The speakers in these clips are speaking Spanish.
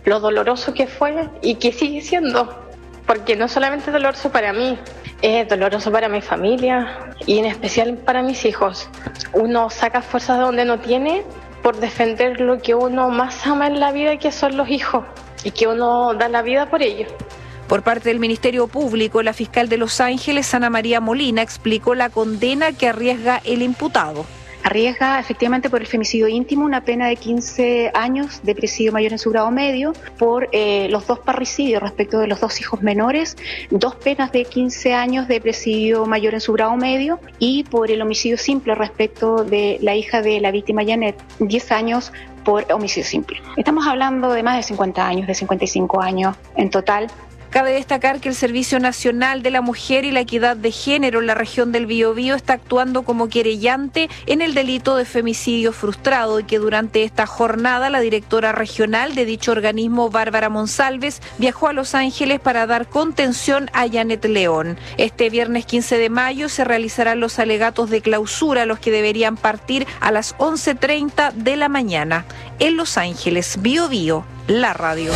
lo doloroso que fue y que sigue siendo, porque no solamente es doloroso para mí, es doloroso para mi familia y en especial para mis hijos. Uno saca fuerzas de donde no tiene por defender lo que uno más ama en la vida, que son los hijos, y que uno da la vida por ellos. Por parte del Ministerio Público, la fiscal de Los Ángeles, Ana María Molina, explicó la condena que arriesga el imputado. Arriesga efectivamente por el femicidio íntimo una pena de 15 años de presidio mayor en su grado medio, por los 2 parricidios respecto de los 2 hijos menores, 2 penas de 15 años de presidio mayor en su grado medio, y por el homicidio simple respecto de la hija de la víctima Janet, 10 años por homicidio simple. Estamos hablando de más de 50 años, de 55 años en total. Cabe destacar que el Servicio Nacional de la Mujer y la Equidad de Género en la región del Biobío está actuando como querellante en el delito de femicidio frustrado y que durante esta jornada la directora regional de dicho organismo, Bárbara Monsalves, viajó a Los Ángeles para dar contención a Janet León. Este viernes 15 de mayo se realizarán los alegatos de clausura, los que deberían partir a las 11:30 de la mañana. En Los Ángeles, Biobío, la radio.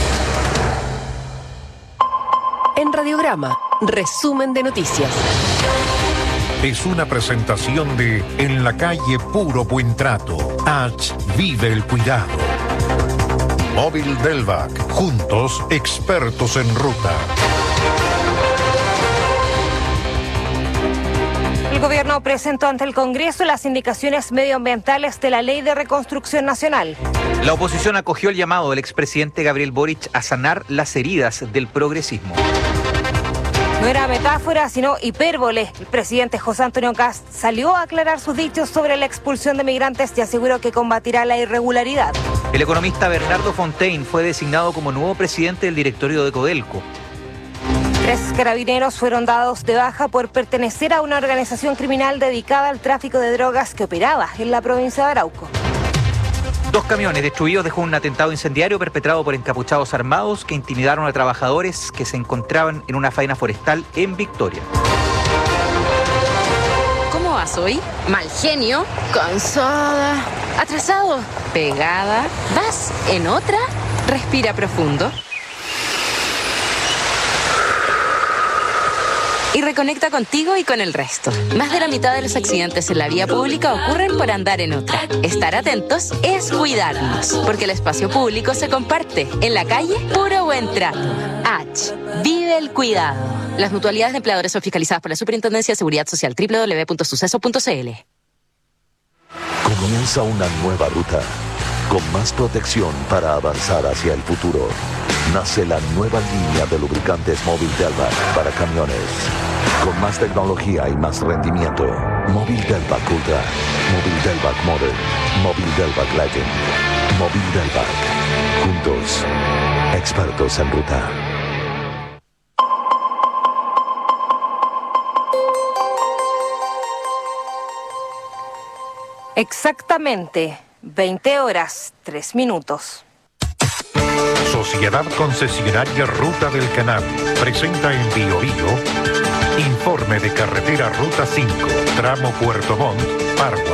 En Radiograma, resumen de noticias. Es una presentación de En la calle Puro Buen Trato. H. Vive el cuidado. Móvil Delvac. Juntos, expertos en ruta. El gobierno presentó ante el Congreso las indicaciones medioambientales de la Ley de Reconstrucción Nacional. La oposición acogió el llamado del expresidente Gabriel Boric a sanar las heridas del progresismo. No era metáfora, sino hipérbole. El presidente José Antonio Kast salió a aclarar sus dichos sobre la expulsión de migrantes y aseguró que combatirá la irregularidad. El economista Bernardo Fontaine fue designado como nuevo presidente del directorio de Codelco. 3 carabineros fueron dados de baja por pertenecer a una organización criminal dedicada al tráfico de drogas que operaba en la provincia de Arauco. 2 camiones destruidos dejó un atentado incendiario perpetrado por encapuchados armados que intimidaron a trabajadores que se encontraban en una faena forestal en Victoria. ¿Cómo vas hoy? Mal genio, cansada, atrasado, pegada. ¿Vas en otra? Respira profundo. Y reconecta contigo y con el resto. Más de la mitad de los accidentes en la vía pública ocurren por andar en otra. Estar atentos es cuidarnos, porque el espacio público se comparte. En la calle, puro buen trato. H. Vive el cuidado. Las mutualidades de empleadores son fiscalizadas por la Superintendencia de Seguridad Social. www.suceso.cl. Comienza una nueva ruta, con más protección para avanzar hacia el futuro. Nace la nueva línea de lubricantes Móvil Delvac para camiones. Con más tecnología y más rendimiento. Móvil Delvac Ultra. Móvil Delvac Modern. Móvil Delvac Legend. Móvil Delvac. Juntos, expertos en ruta. Exactamente 20:03. Sociedad Concesionaria Ruta del Canal presenta en Biobío informe de carretera Ruta 5, tramo Puerto Montt, Pargua.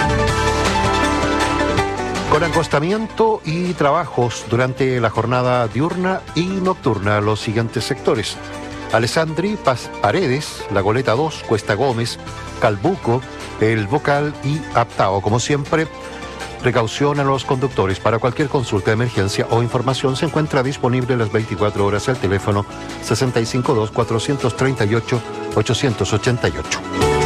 Con acostamiento y trabajos durante la jornada diurna y nocturna, los siguientes sectores: Alessandri, Paz Paredes, La Goleta 2, Cuesta Gómez, Calbuco, El Bocal y Aptao. Como siempre, precaución a los conductores. Para cualquier consulta de emergencia o información se encuentra disponible las 24 horas el teléfono 652-438-888.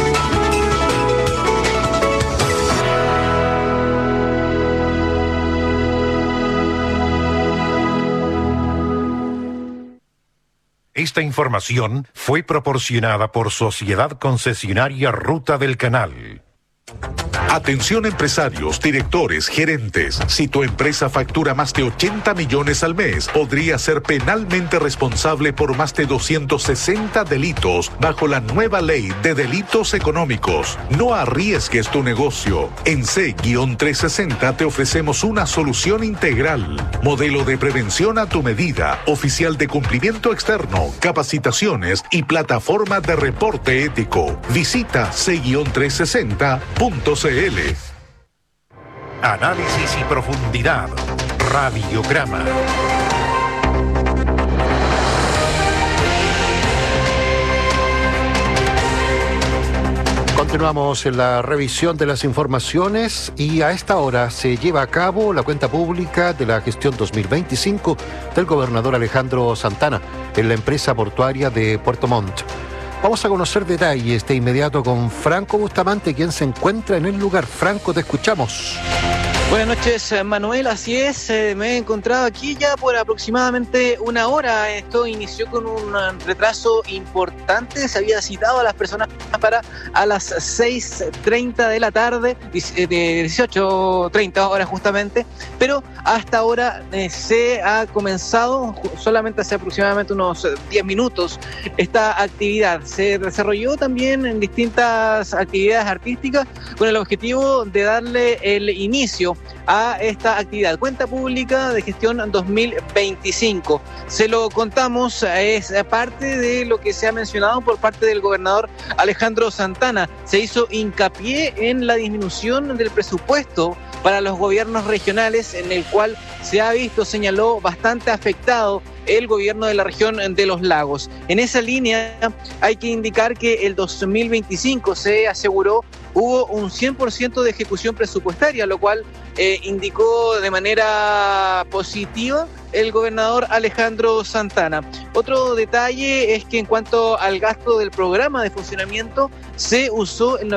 Esta información fue proporcionada por Sociedad Concesionaria Ruta del Canal. Atención empresarios, directores, gerentes. Si tu empresa factura más de 80 millones al mes, podría ser penalmente responsable por más de 260 delitos bajo la nueva ley de delitos económicos. No arriesgues tu negocio. En C-360 te ofrecemos una solución integral. Modelo de prevención a tu medida, oficial de cumplimiento externo, capacitaciones y plataforma de reporte ético. Visita C-360.cl. Análisis y profundidad. Radiograma. Continuamos en la revisión de las informaciones y a esta hora se lleva a cabo la cuenta pública de la gestión 2025 del gobernador Alejandro Santana en la empresa portuaria de Puerto Montt. Vamos a conocer detalles de inmediato con Franco Bustamante, quien se encuentra en el lugar. Franco, te escuchamos. Buenas noches, Manuel. Así es, me he encontrado aquí ya por aproximadamente una hora. Esto inició con un retraso importante. Se había citado a las personas para a las 6:30 de la tarde, de 18:30 horas justamente, pero hasta ahora se ha comenzado, solamente hace aproximadamente unos 10 minutos, esta actividad. Se desarrolló también en distintas actividades artísticas con el objetivo de darle el inicio a esta actividad, cuenta pública de gestión 2025. Se lo contamos, es parte de lo que se ha mencionado por parte del gobernador Alejandro Santana. Se hizo hincapié en la disminución del presupuesto para los gobiernos regionales, en el cual se ha visto, señaló, bastante afectado el gobierno de la región de los lagos. En esa línea hay que indicar que el 2025 se aseguró hubo un 100% de ejecución presupuestaria, lo cual indicó de manera positiva el gobernador Alejandro Santana. Otro detalle es que en cuanto al gasto del programa de funcionamiento, se usó el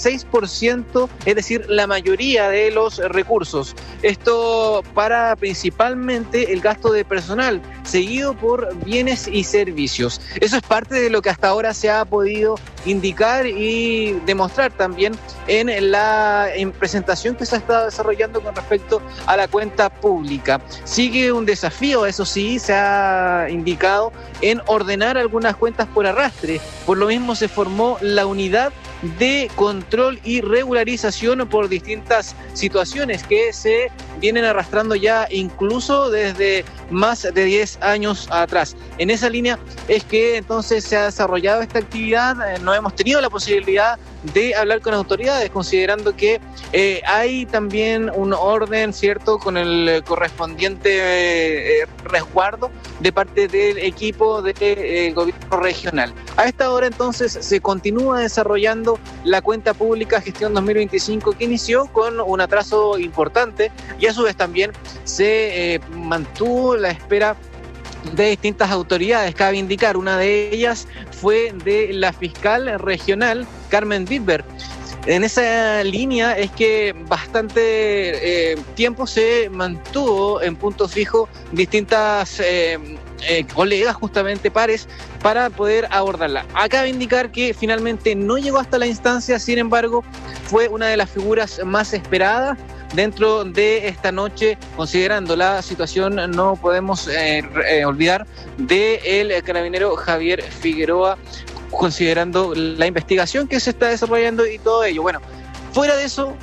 96%, es decir, la mayoría de los recursos. Esto para principalmente el gasto de personal, seguido por bienes y servicios. Eso es parte de lo que hasta ahora se ha podido indicar y demostrar también en la presentación que se ha estado desarrollando con respecto a la cuenta pública. Sigue un desafío, eso sí, se ha indicado, en ordenar algunas cuentas por arrastre. Por lo mismo se formó la unidad de control y regularización por distintas situaciones que se vienen arrastrando ya incluso desde más de 10 años atrás. En esa línea es que entonces se ha desarrollado esta actividad. No hemos tenido la posibilidad de hablar con autoridades, considerando que hay también un orden, ¿cierto?, con el correspondiente resguardo de parte del equipo del gobierno regional. A esta hora entonces se continúa desarrollando la cuenta pública gestión 2025, que inició con un atraso importante y a su vez también se mantuvo la espera de distintas autoridades. Cabe indicar, una de ellas fue de la fiscal regional Carmen Wittberg. En esa línea es que bastante tiempo se mantuvo en punto fijo distintas colegas, justamente pares, para poder abordarla. Acaba de indicar que finalmente no llegó hasta la instancia, sin embargo, fue una de las figuras más esperadas dentro de esta noche, considerando la situación. No podemos olvidar del carabinero Javier Figueroa, considerando la investigación que se está desarrollando y todo ello. Bueno, fuera de eso,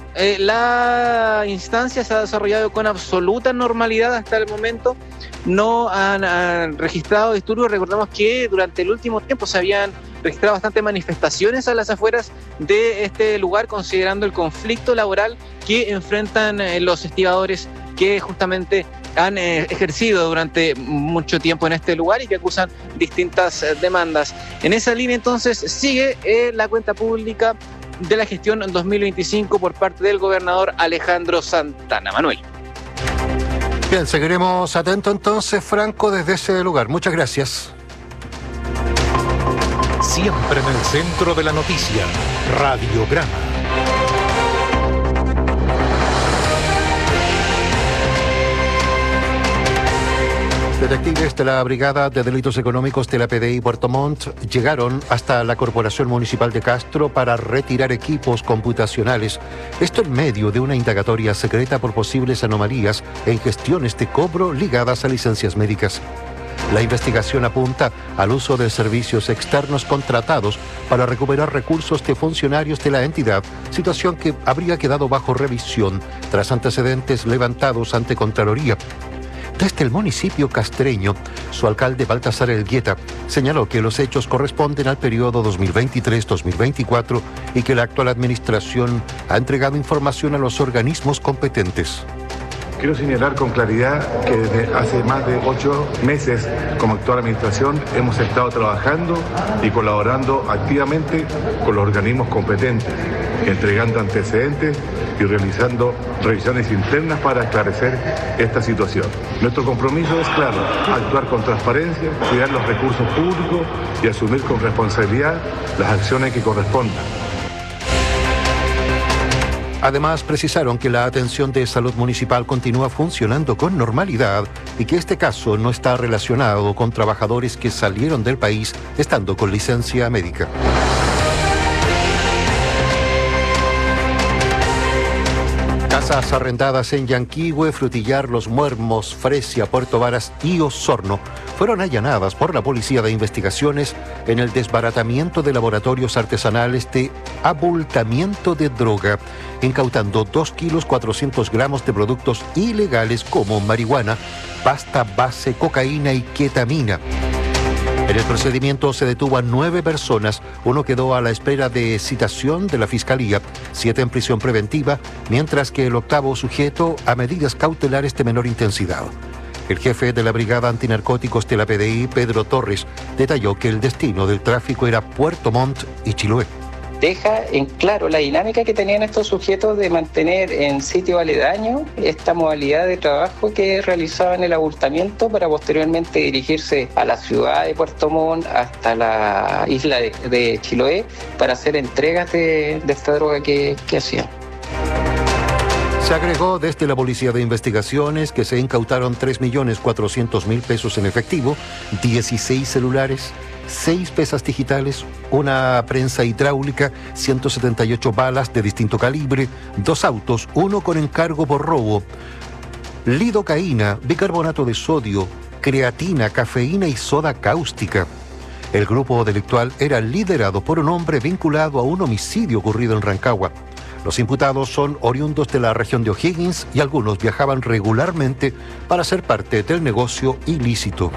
la instancia se ha desarrollado con absoluta normalidad hasta el momento. No han registrado disturbios. Recordamos que durante el último tiempo se habían registrado bastantes manifestaciones a las afueras de este lugar, considerando el conflicto laboral que enfrentan los estibadores que justamente han ejercido durante mucho tiempo en este lugar y que acusan distintas demandas. En esa línea entonces sigue la cuenta pública de la gestión 2025 por parte del gobernador Alejandro Santana. Manuel. Bien, seguiremos atentos entonces, Franco, desde ese lugar. Muchas gracias. Siempre en el centro de la noticia, Radiograma. Detectives de la Brigada de Delitos Económicos de la PDI Puerto Montt llegaron hasta la Corporación Municipal de Castro para retirar equipos computacionales. Esto en medio de una indagatoria secreta por posibles anomalías en gestiones de cobro ligadas a licencias médicas. La investigación apunta al uso de servicios externos contratados para recuperar recursos de funcionarios de la entidad, situación que habría quedado bajo revisión tras antecedentes levantados ante Contraloría. Desde el municipio castreño, su alcalde Baltasar Elgueta señaló que los hechos corresponden al periodo 2023-2024 y que la actual administración ha entregado información a los organismos competentes. Quiero señalar con claridad que desde hace más de 8 meses, como actual administración, hemos estado trabajando y colaborando activamente con los organismos competentes, entregando antecedentes y realizando revisiones internas para esclarecer esta situación. Nuestro compromiso es claro, actuar con transparencia, cuidar los recursos públicos y asumir con responsabilidad las acciones que correspondan. Además, precisaron que la atención de salud municipal continúa funcionando con normalidad y que este caso no está relacionado con trabajadores que salieron del país estando con licencia médica. Casas arrendadas en Yanquihue, Frutillar, Los Muermos, Fresia, Puerto Varas y Osorno fueron allanadas por la Policía de Investigaciones en el desbaratamiento de laboratorios artesanales de abultamiento de droga, incautando 2 kilos 400 gramos de productos ilegales como marihuana, pasta base, cocaína y ketamina. En el procedimiento se detuvo a 9 personas, uno quedó a la espera de citación de la Fiscalía, 7 en prisión preventiva, mientras que el 8º sujeto a medidas cautelares de menor intensidad. El jefe de la Brigada Antinarcóticos de la PDI, Pedro Torres, detalló que el destino del tráfico era Puerto Montt y Chiloé. Deja en claro la dinámica que tenían estos sujetos de mantener en sitio aledaño esta modalidad de trabajo que realizaban el abultamiento para posteriormente dirigirse a la ciudad de Puerto Montt hasta la isla de Chiloé para hacer entregas de esta droga que hacían. Se agregó desde la Policía de Investigaciones que se incautaron 3.400.000 pesos en efectivo, 16 celulares, 6 pesas digitales, una prensa hidráulica, 178 balas de distinto calibre, 2 autos, uno con encargo por robo, lidocaína, bicarbonato de sodio, creatina, cafeína y soda cáustica. El grupo delictual era liderado por un hombre vinculado a un homicidio ocurrido en Rancagua. Los imputados son oriundos de la región de O'Higgins y algunos viajaban regularmente para ser parte del negocio ilícito.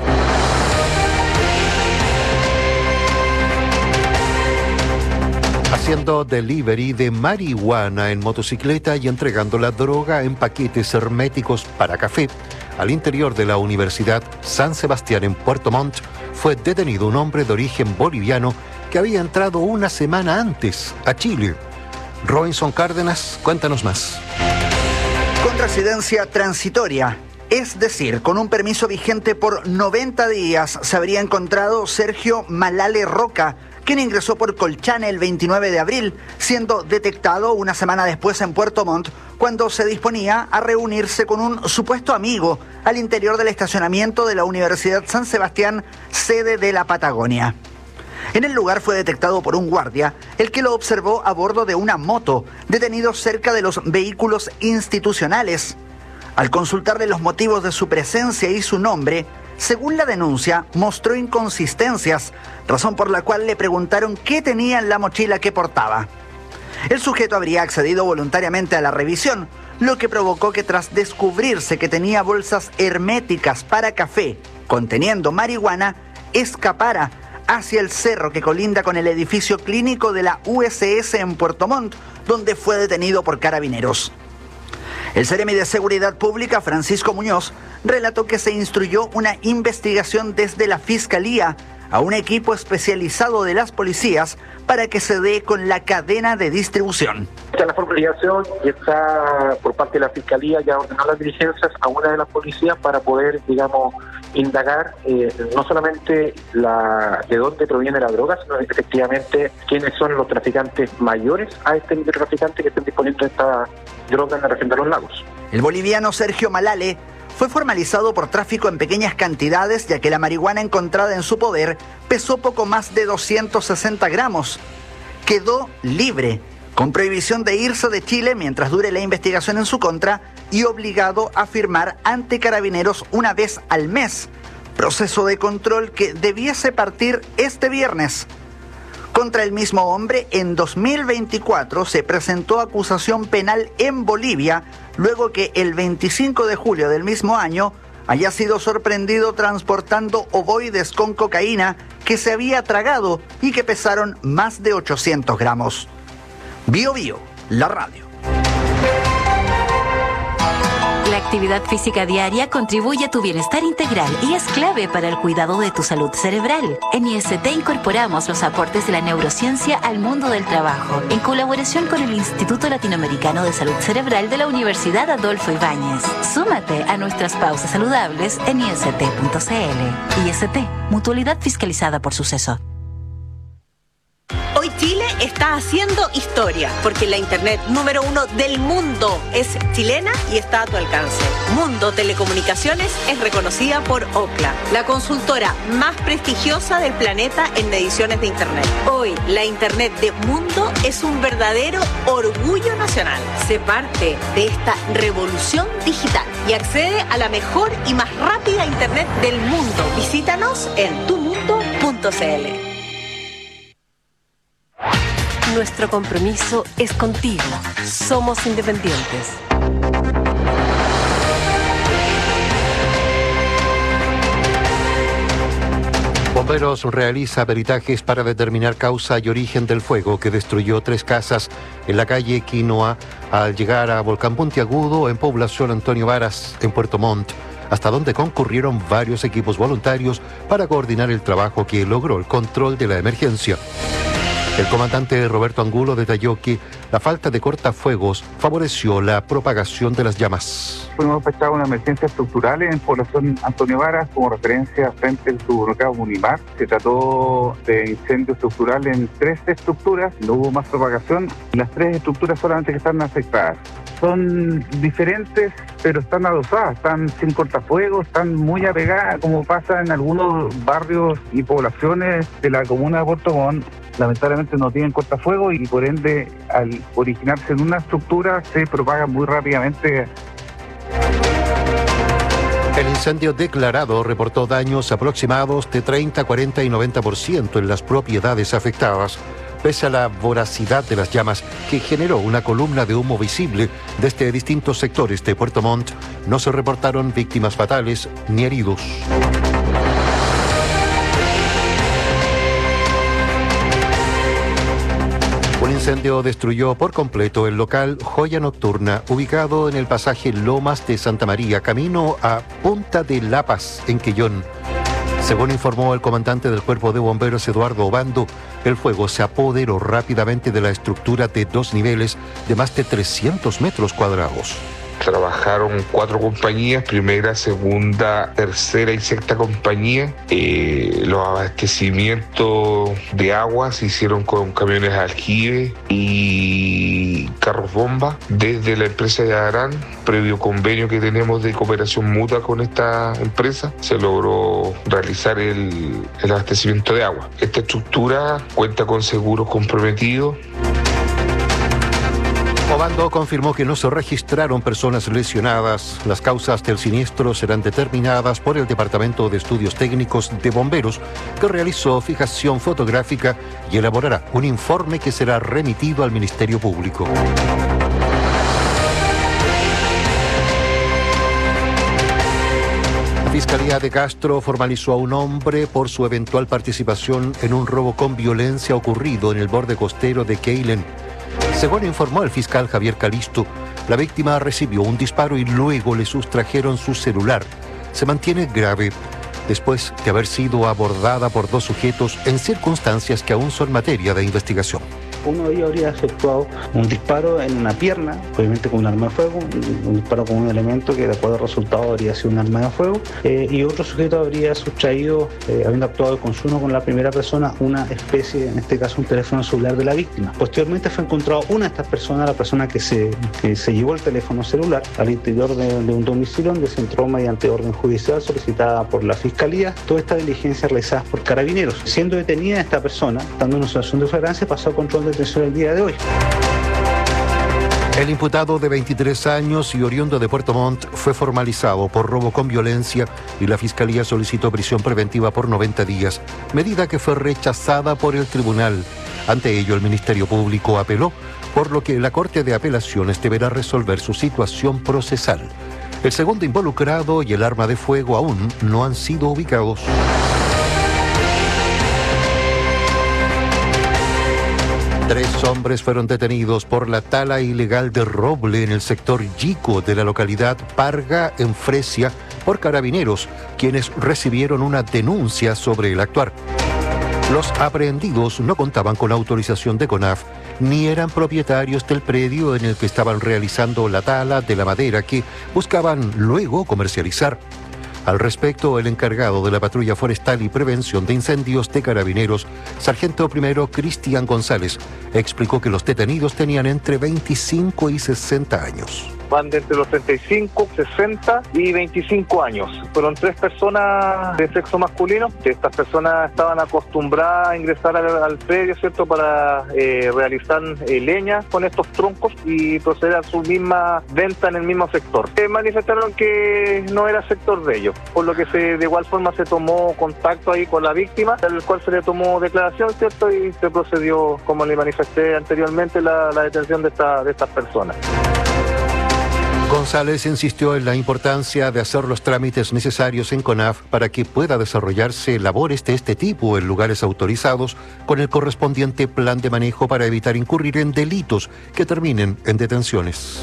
Haciendo delivery de marihuana en motocicleta y entregando la droga en paquetes herméticos para café al interior de la Universidad San Sebastián en Puerto Montt, fue detenido un hombre de origen boliviano que había entrado una semana antes a Chile. Robinson Cárdenas, cuéntanos más. Con residencia transitoria, es decir, con un permiso vigente por 90 días, se habría encontrado Sergio Malale Roca, quien ingresó por Colchane el 29 de abril, siendo detectado una semana después en Puerto Montt, cuando se disponía a reunirse con un supuesto amigo al interior del estacionamiento de la Universidad San Sebastián, sede de la Patagonia. En el lugar fue detectado por un guardia, el que lo observó a bordo de una moto, detenido cerca de los vehículos institucionales. Al consultarle los motivos de su presencia y su nombre, según la denuncia, mostró inconsistencias, razón por la cual le preguntaron qué tenía en la mochila que portaba. El sujeto habría accedido voluntariamente a la revisión, lo que provocó que tras descubrirse que tenía bolsas herméticas para café conteniendo marihuana, escapara hacia el cerro que colinda con el edificio clínico de la USS en Puerto Montt, donde fue detenido por carabineros. El Seremi de Seguridad Pública, Francisco Muñoz, relató que se instruyó una investigación desde la Fiscalía a un equipo especializado de las policías para que se dé con la cadena de distribución. Está la formalización y está por parte de la Fiscalía ya ordenó las diligencias a una de las policías para poder, indagar no solamente de dónde proviene la droga, sino efectivamente quiénes son los traficantes mayores a este traficante que estén disponiendo esta droga en la región de los lagos. El boliviano Sergio Malale fue formalizado por tráfico en pequeñas cantidades, ya que la marihuana encontrada en su poder pesó poco más de 260 gramos. Quedó libre, con prohibición de irse de Chile mientras dure la investigación en su contra y obligado a firmar ante carabineros una vez al mes, proceso de control que debiese partir este viernes. Contra el mismo hombre, en 2024 se presentó acusación penal en Bolivia, luego que el 25 de julio del mismo año haya sido sorprendido transportando ovoides con cocaína que se había tragado y que pesaron más de 800 gramos. Bio Bio, la radio. La actividad física diaria contribuye a tu bienestar integral y es clave para el cuidado de tu salud cerebral. En IST incorporamos los aportes de la neurociencia al mundo del trabajo, en colaboración con el Instituto Latinoamericano de Salud Cerebral de la Universidad Adolfo Ibáñez. Súmate a nuestras pausas saludables en ist.cl. IST, mutualidad fiscalizada por Suceso. Hoy Chile está haciendo historia, porque la internet número 1 del mundo es chilena y está a tu alcance. Mundo Telecomunicaciones es reconocida por Ookla, la consultora más prestigiosa del planeta en mediciones de internet. Hoy, la internet de Mundo es un verdadero orgullo nacional. Sé parte de esta revolución digital y accede a la mejor y más rápida internet del mundo. Visítanos en tumundo.cl. Nuestro compromiso es contigo. Somos independientes. Bomberos realiza peritajes para determinar causa y origen del fuego que destruyó 3 casas en la calle Quinoa al llegar a Volcán Puntiagudo en población Antonio Varas, en Puerto Montt, hasta donde concurrieron varios equipos voluntarios para coordinar el trabajo que logró el control de la emergencia. El comandante Roberto Angulo detalló que la falta de cortafuegos favoreció la propagación de las llamas. Fuimos despachado una emergencia estructural en población Antonio Varas como referencia frente al supermercado Unimar. Se trató de incendio estructural en 3 estructuras, no hubo más propagación. Las 3 estructuras solamente que están afectadas. Son diferentes, pero están adosadas, están sin cortafuegos, están muy apegadas, como pasa en algunos barrios y poblaciones de la comuna de Puerto Montt. Lamentablemente no tienen cortafuegos y por ende al originarse en una estructura se propaga muy rápidamente. El incendio declarado reportó daños aproximados de 30, 40 y 90% en las propiedades afectadas, pese a la voracidad de las llamas que generó una columna de humo visible desde distintos sectores de Puerto Montt. No se reportaron víctimas fatales ni heridos. Un incendio destruyó por completo el local Joya Nocturna, ubicado en el pasaje Lomas de Santa María, camino a Punta de La Paz, en Quellón. Según informó el comandante del Cuerpo de Bomberos, Eduardo Obando, el fuego se apoderó rápidamente de la estructura de 2 niveles de más de 300 metros cuadrados. Trabajaron 4 compañías, primera, segunda, tercera y sexta compañía. Los abastecimientos de agua se hicieron con camiones aljibe y carros bomba desde la empresa de Arán. Previo convenio que tenemos de cooperación mutua con esta empresa, se logró realizar el abastecimiento de agua. Esta estructura cuenta con seguros comprometidos. Obando confirmó que no se registraron personas lesionadas. Las causas del siniestro serán determinadas por el Departamento de Estudios Técnicos de Bomberos, que realizó fijación fotográfica y elaborará un informe que será remitido al Ministerio Público. La Fiscalía de Castro formalizó a un hombre por su eventual participación en un robo con violencia ocurrido en el borde costero de Keilen. Según informó el fiscal Javier Calisto, la víctima recibió un disparo y luego le sustrajeron su celular. Se mantiene grave después de haber sido abordada por 2 sujetos en circunstancias que aún son materia de investigación. Uno de ellos habría efectuado un disparo en una pierna, obviamente con un arma de fuego, un disparo con un elemento que de acuerdo al resultado habría sido un arma de fuego, y otro sujeto habría sustraído, habiendo actuado de consumo con la primera persona, una especie, en este caso un teléfono celular de la víctima. Posteriormente fue encontrado una de estas personas, la persona que se llevó el teléfono celular al interior de un domicilio donde se entró mediante orden judicial solicitada por la Fiscalía. Toda esta diligencia realizada por carabineros. Siendo detenida esta persona, estando en una situación de flagrancia, pasó a control de detención el día de hoy. El imputado de 23 años y oriundo de Puerto Montt fue formalizado por robo con violencia y la Fiscalía solicitó prisión preventiva por 90 días, medida que fue rechazada por el tribunal. Ante ello, el Ministerio Público apeló, por lo que la Corte de Apelaciones deberá resolver su situación procesal. El segundo involucrado y el arma de fuego aún no han sido ubicados. 3 hombres fueron detenidos por la tala ilegal de roble en el sector Yico de la localidad Parga, en Fresia, por carabineros, quienes recibieron una denuncia sobre el actuar. Los aprehendidos no contaban con autorización de CONAF, ni eran propietarios del predio en el que estaban realizando la tala de la madera que buscaban luego comercializar. Al respecto, el encargado de la Patrulla Forestal y Prevención de Incendios de Carabineros, Sargento Primero Cristian González, explicó que los detenidos tenían entre 25 y 60 años. Van de entre los 35, 60 y 25 años. Fueron 3 personas de sexo masculino. Estas personas estaban acostumbradas a ingresar al predio, ¿cierto?, para realizar leña con estos troncos y proceder a su misma venta en el mismo sector. Manifestaron que no era sector de ellos, por lo que de igual forma se tomó contacto ahí con la víctima, al cual se le tomó declaración, ¿cierto?, y se procedió, como le manifesté anteriormente, la detención de estas personas. González insistió en la importancia de hacer los trámites necesarios en CONAF para que pueda desarrollarse labores de este tipo en lugares autorizados con el correspondiente plan de manejo para evitar incurrir en delitos que terminen en detenciones.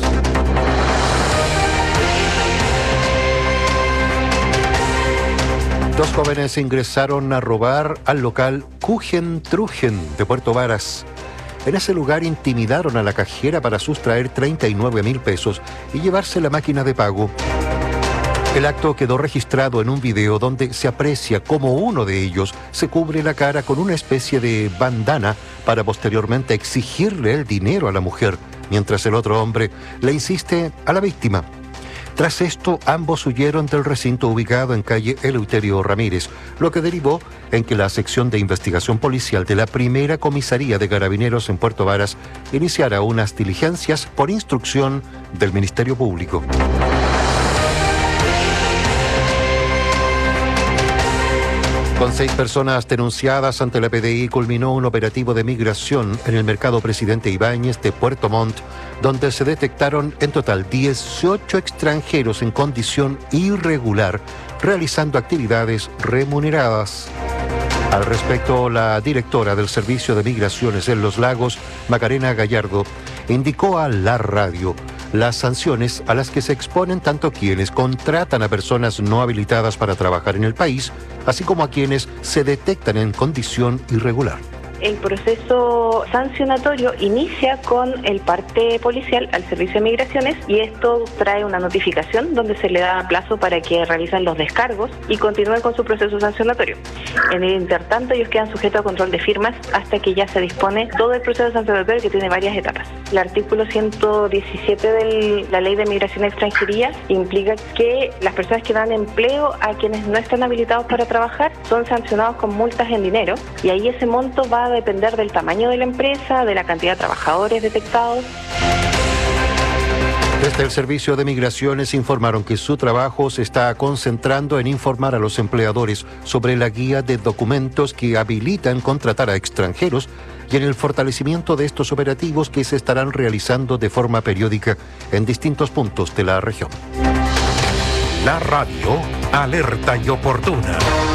Dos jóvenes ingresaron a robar al local Kuchen Trugen de Puerto Varas. En ese lugar intimidaron a la cajera para sustraer 39.000 pesos y llevarse la máquina de pago. El acto quedó registrado en un video donde se aprecia cómo uno de ellos se cubre la cara con una especie de bandana para posteriormente exigirle el dinero a la mujer, mientras el otro hombre le insiste a la víctima. Tras esto, ambos huyeron del recinto ubicado en calle Eleuterio Ramírez, lo que derivó en que la sección de investigación policial de la primera comisaría de Carabineros en Puerto Varas iniciara unas diligencias por instrucción del Ministerio Público. Con 6 personas denunciadas ante la PDI, culminó un operativo de migración en el mercado Presidente Ibáñez de Puerto Montt, donde se detectaron en total 18 extranjeros en condición irregular, realizando actividades remuneradas. Al respecto, la directora del Servicio de Migraciones en Los Lagos, Macarena Gallardo, indicó a la radio las sanciones a las que se exponen tanto quienes contratan a personas no habilitadas para trabajar en el país, así como a quienes se detectan en condición irregular. El proceso sancionatorio inicia con el parte policial al Servicio de Migraciones y esto trae una notificación donde se le da plazo para que realicen los descargos y continúen con su proceso sancionatorio. En el intertanto, ellos quedan sujetos a control de firmas hasta que ya se dispone todo el proceso sancionatorio, que tiene varias etapas. El artículo 117 de la Ley de Migración y Extranjería implica que las personas que dan empleo a quienes no están habilitados para trabajar son sancionados con multas en dinero, y ahí ese monto va a depender del tamaño de la empresa, de la cantidad de trabajadores detectados. Desde el Servicio de Migraciones informaron que su trabajo se está concentrando en informar a los empleadores sobre la guía de documentos que habilitan contratar a extranjeros y en el fortalecimiento de estos operativos que se estarán realizando de forma periódica en distintos puntos de la región. La radio, alerta y oportuna.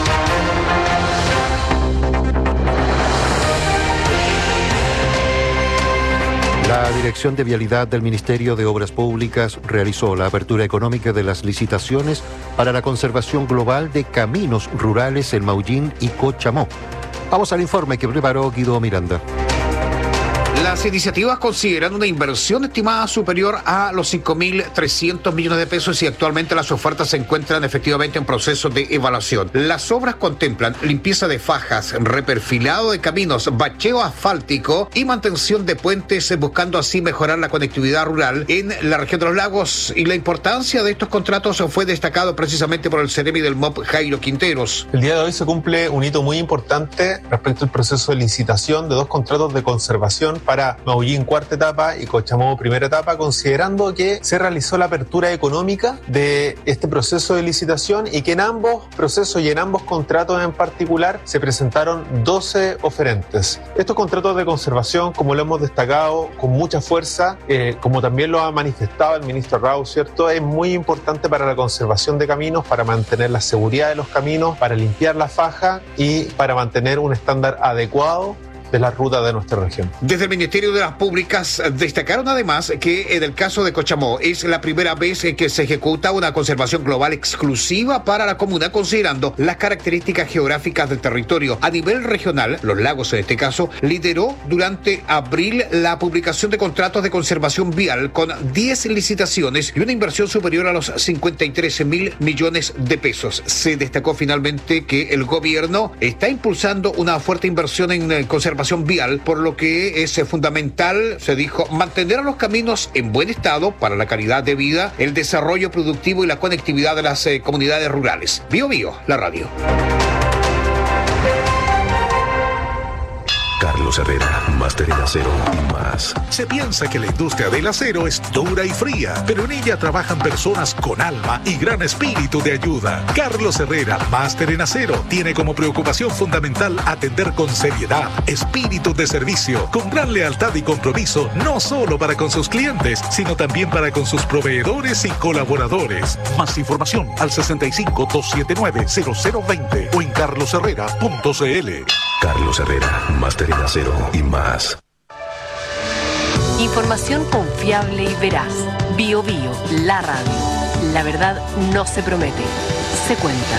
La Dirección de Vialidad del Ministerio de Obras Públicas realizó la apertura económica de las licitaciones para la conservación global de caminos rurales en Maullín y Cochamó. Vamos al informe que preparó Guido Miranda. Las iniciativas consideran una inversión estimada superior a los 5.300 millones de pesos y actualmente las ofertas se encuentran efectivamente en proceso de evaluación. Las obras contemplan limpieza de fajas, reperfilado de caminos, bacheo asfáltico y mantención de puentes, buscando así mejorar la conectividad rural en la región de los lagos. Y la importancia de estos contratos fue destacado precisamente por el Ceremi del MOP, Jairo Quinteros. El día de hoy se cumple un hito muy importante respecto al proceso de licitación de 2 contratos de conservación para Maullín cuarta etapa y Cochamó primera etapa, considerando que se realizó la apertura económica de este proceso de licitación y que en ambos procesos y en ambos contratos en particular se presentaron 12 oferentes. Estos contratos de conservación, como lo hemos destacado con mucha fuerza, como también lo ha manifestado el ministro Rau, ¿cierto?, es muy importante para la conservación de caminos, para mantener la seguridad de los caminos, para limpiar la faja y para mantener un estándar adecuado de la ruta de nuestra región. Desde el Ministerio de las Públicas destacaron además que en el caso de Cochamó es la primera vez que se ejecuta una conservación global exclusiva para la comuna, considerando las características geográficas del territorio. A nivel regional, Los Lagos en este caso, lideró durante abril la publicación de contratos de conservación vial con 10 licitaciones y una inversión superior a los 53.000 millones de pesos. Se destacó finalmente que el gobierno está impulsando una fuerte inversión en conservación vial, por lo que es fundamental, se dijo, mantener a los caminos en buen estado para la calidad de vida, el desarrollo productivo y la conectividad de las comunidades rurales. Bio Bio, la radio. Carlos Herrera, máster en acero y más. Se piensa que la industria del acero es dura y fría, pero en ella trabajan personas con alma y gran espíritu de ayuda. Carlos Herrera, máster en acero, tiene como preocupación fundamental atender con seriedad, espíritu de servicio, con gran lealtad y compromiso, no solo para con sus clientes, sino también para con sus proveedores y colaboradores. Más información al 65-279-0020 o en carlosherrera.cl. Carlos Herrera, máster en acero y más. Información confiable y veraz. Bio Bio, la radio. La verdad no se promete, se cuenta.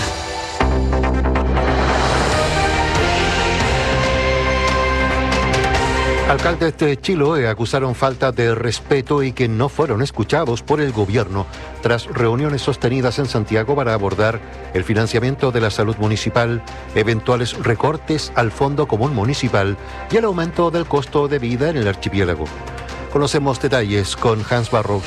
Alcaldes de Chiloé acusaron falta de respeto y que no fueron escuchados por el gobierno tras reuniones sostenidas en Santiago para abordar el financiamiento de la salud municipal, eventuales recortes al Fondo Común Municipal y el aumento del costo de vida en el archipiélago. Conocemos detalles con Hans Barros.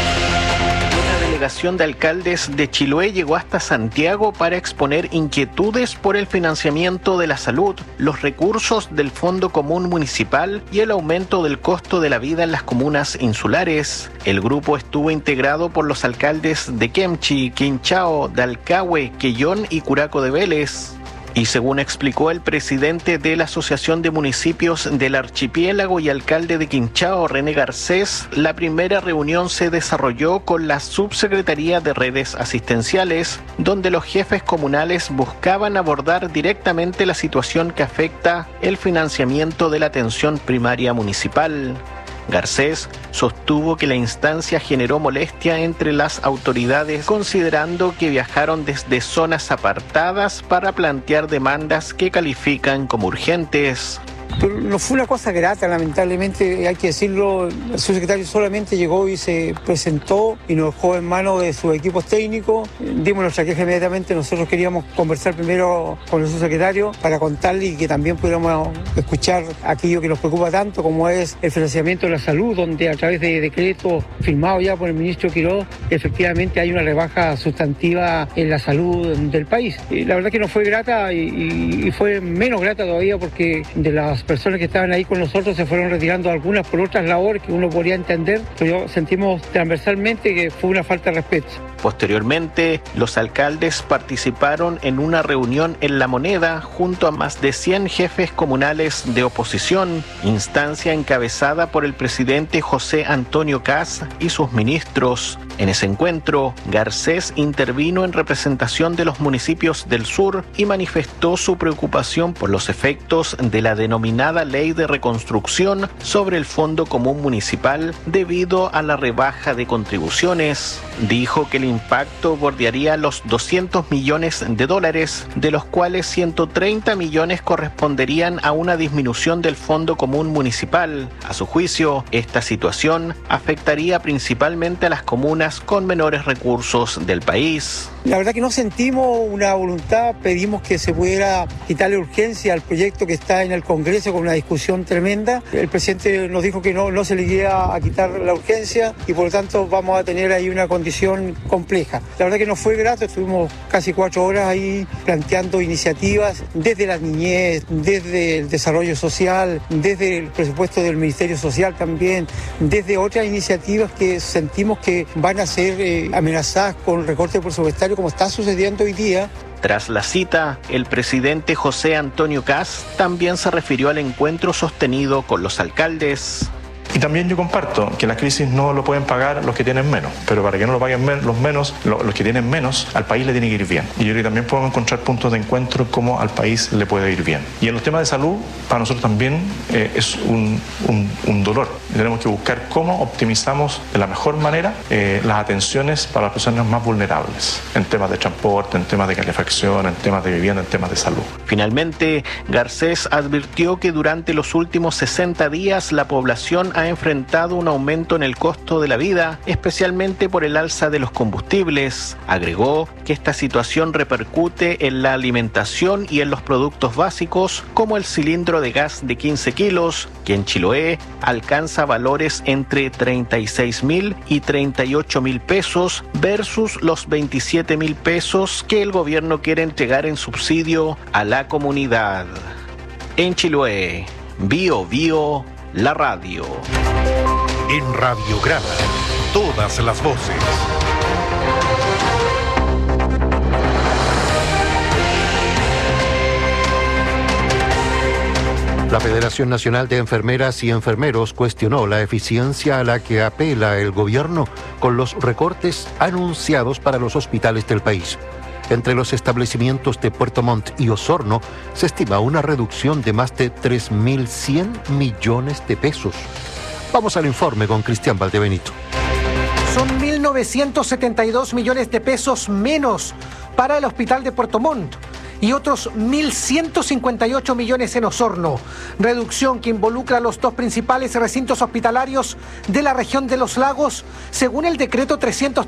La delegación de alcaldes de Chiloé llegó hasta Santiago para exponer inquietudes por el financiamiento de la salud, los recursos del Fondo Común Municipal y el aumento del costo de la vida en las comunas insulares. El grupo estuvo integrado por los alcaldes de Kemchi, Quinchao, Dalcahue, Quellón y Curaco de Vélez. Y según explicó el presidente de la Asociación de Municipios del Archipiélago y alcalde de Quinchao, René Garcés, la primera reunión se desarrolló con la Subsecretaría de Redes Asistenciales, donde los jefes comunales buscaban abordar directamente la situación que afecta el financiamiento de la atención primaria municipal. Garcés sostuvo que la instancia generó molestia entre las autoridades, considerando que viajaron desde zonas apartadas para plantear demandas que califican como urgentes. No fue una cosa grata, lamentablemente, hay que decirlo. El subsecretario solamente llegó y se presentó y nos dejó en manos de sus equipos técnicos. Dimos nuestra queja inmediatamente. Nosotros queríamos conversar primero con el subsecretario para contarle y que también pudiéramos escuchar aquello que nos preocupa tanto, como es el financiamiento de la salud, donde a través de decreto firmado ya por el ministro Quiroz, efectivamente hay una rebaja sustantiva en la salud del país. La verdad que no fue grata y fue menos grata todavía porque de las personas que estaban ahí con nosotros se fueron retirando algunas por otras labores que uno podría entender, pero sentimos transversalmente que fue una falta de respeto. Posteriormente, los alcaldes participaron en una reunión en La Moneda junto a más de 100 jefes comunales de oposición, instancia encabezada por el presidente José Antonio Kast y sus ministros. En ese encuentro, Garcés intervino en representación de los municipios del sur y manifestó su preocupación por los efectos de la denominada Ley de Reconstrucción sobre el Fondo Común Municipal debido a la rebaja de contribuciones. Dijo que el impacto bordearía los $200 millones, de los cuales 130 millones corresponderían a una disminución del Fondo Común Municipal. A su juicio, esta situación afectaría principalmente a las comunas con menores recursos del país. La verdad que no sentimos una voluntad, pedimos que se pudiera quitarle urgencia al proyecto que está en el Congreso con una discusión tremenda. El presidente nos dijo que no se le iba a quitar la urgencia y por lo tanto vamos a tener ahí una condición compleja. La verdad que nos fue grato, estuvimos casi 4 horas ahí planteando iniciativas desde la niñez, desde el desarrollo social, desde el presupuesto del Ministerio Social también, desde otras iniciativas que sentimos que van a ser amenazadas con recorte presupuestario como está sucediendo hoy día. Tras la cita, el presidente José Antonio Kast también se refirió al encuentro sostenido con los alcaldes. Y también yo comparto que la crisis no lo pueden pagar los que tienen menos, pero para que no lo paguen los que tienen menos, al país le tiene que ir bien. Y yo creo que también podemos encontrar puntos de encuentro cómo al país le puede ir bien. Y en los temas de salud, para nosotros también es un dolor. Tenemos que buscar cómo optimizamos de la mejor manera las atenciones para las personas más vulnerables, en temas de transporte, en temas de calefacción, en temas de vivienda, en temas de salud. Finalmente, Garcés advirtió que durante los últimos 60 días la población ha enfrentado un aumento en el costo de la vida, especialmente por el alza de los combustibles. Agregó que esta situación repercute en la alimentación y en los productos básicos, como el cilindro de gas de 15 kilos, que en Chiloé alcanza valores entre 36.000 y 38.000 pesos versus los 27.000 pesos que el gobierno quiere entregar en subsidio a la comunidad. En Chiloé, Bio, la radio. En Radiograma, todas las voces. La Federación Nacional de Enfermeras y Enfermeros cuestionó la eficiencia a la que apela el gobierno con los recortes anunciados para los hospitales del país. Entre los establecimientos de Puerto Montt y Osorno se estima una reducción de más de 3.100 millones de pesos. Vamos al informe con Cristian Valdebenito. Son 1.972 millones de pesos menos para el hospital de Puerto Montt y otros 1.158 millones en Osorno, reducción que involucra los dos principales recintos hospitalarios de la región de los lagos, según el decreto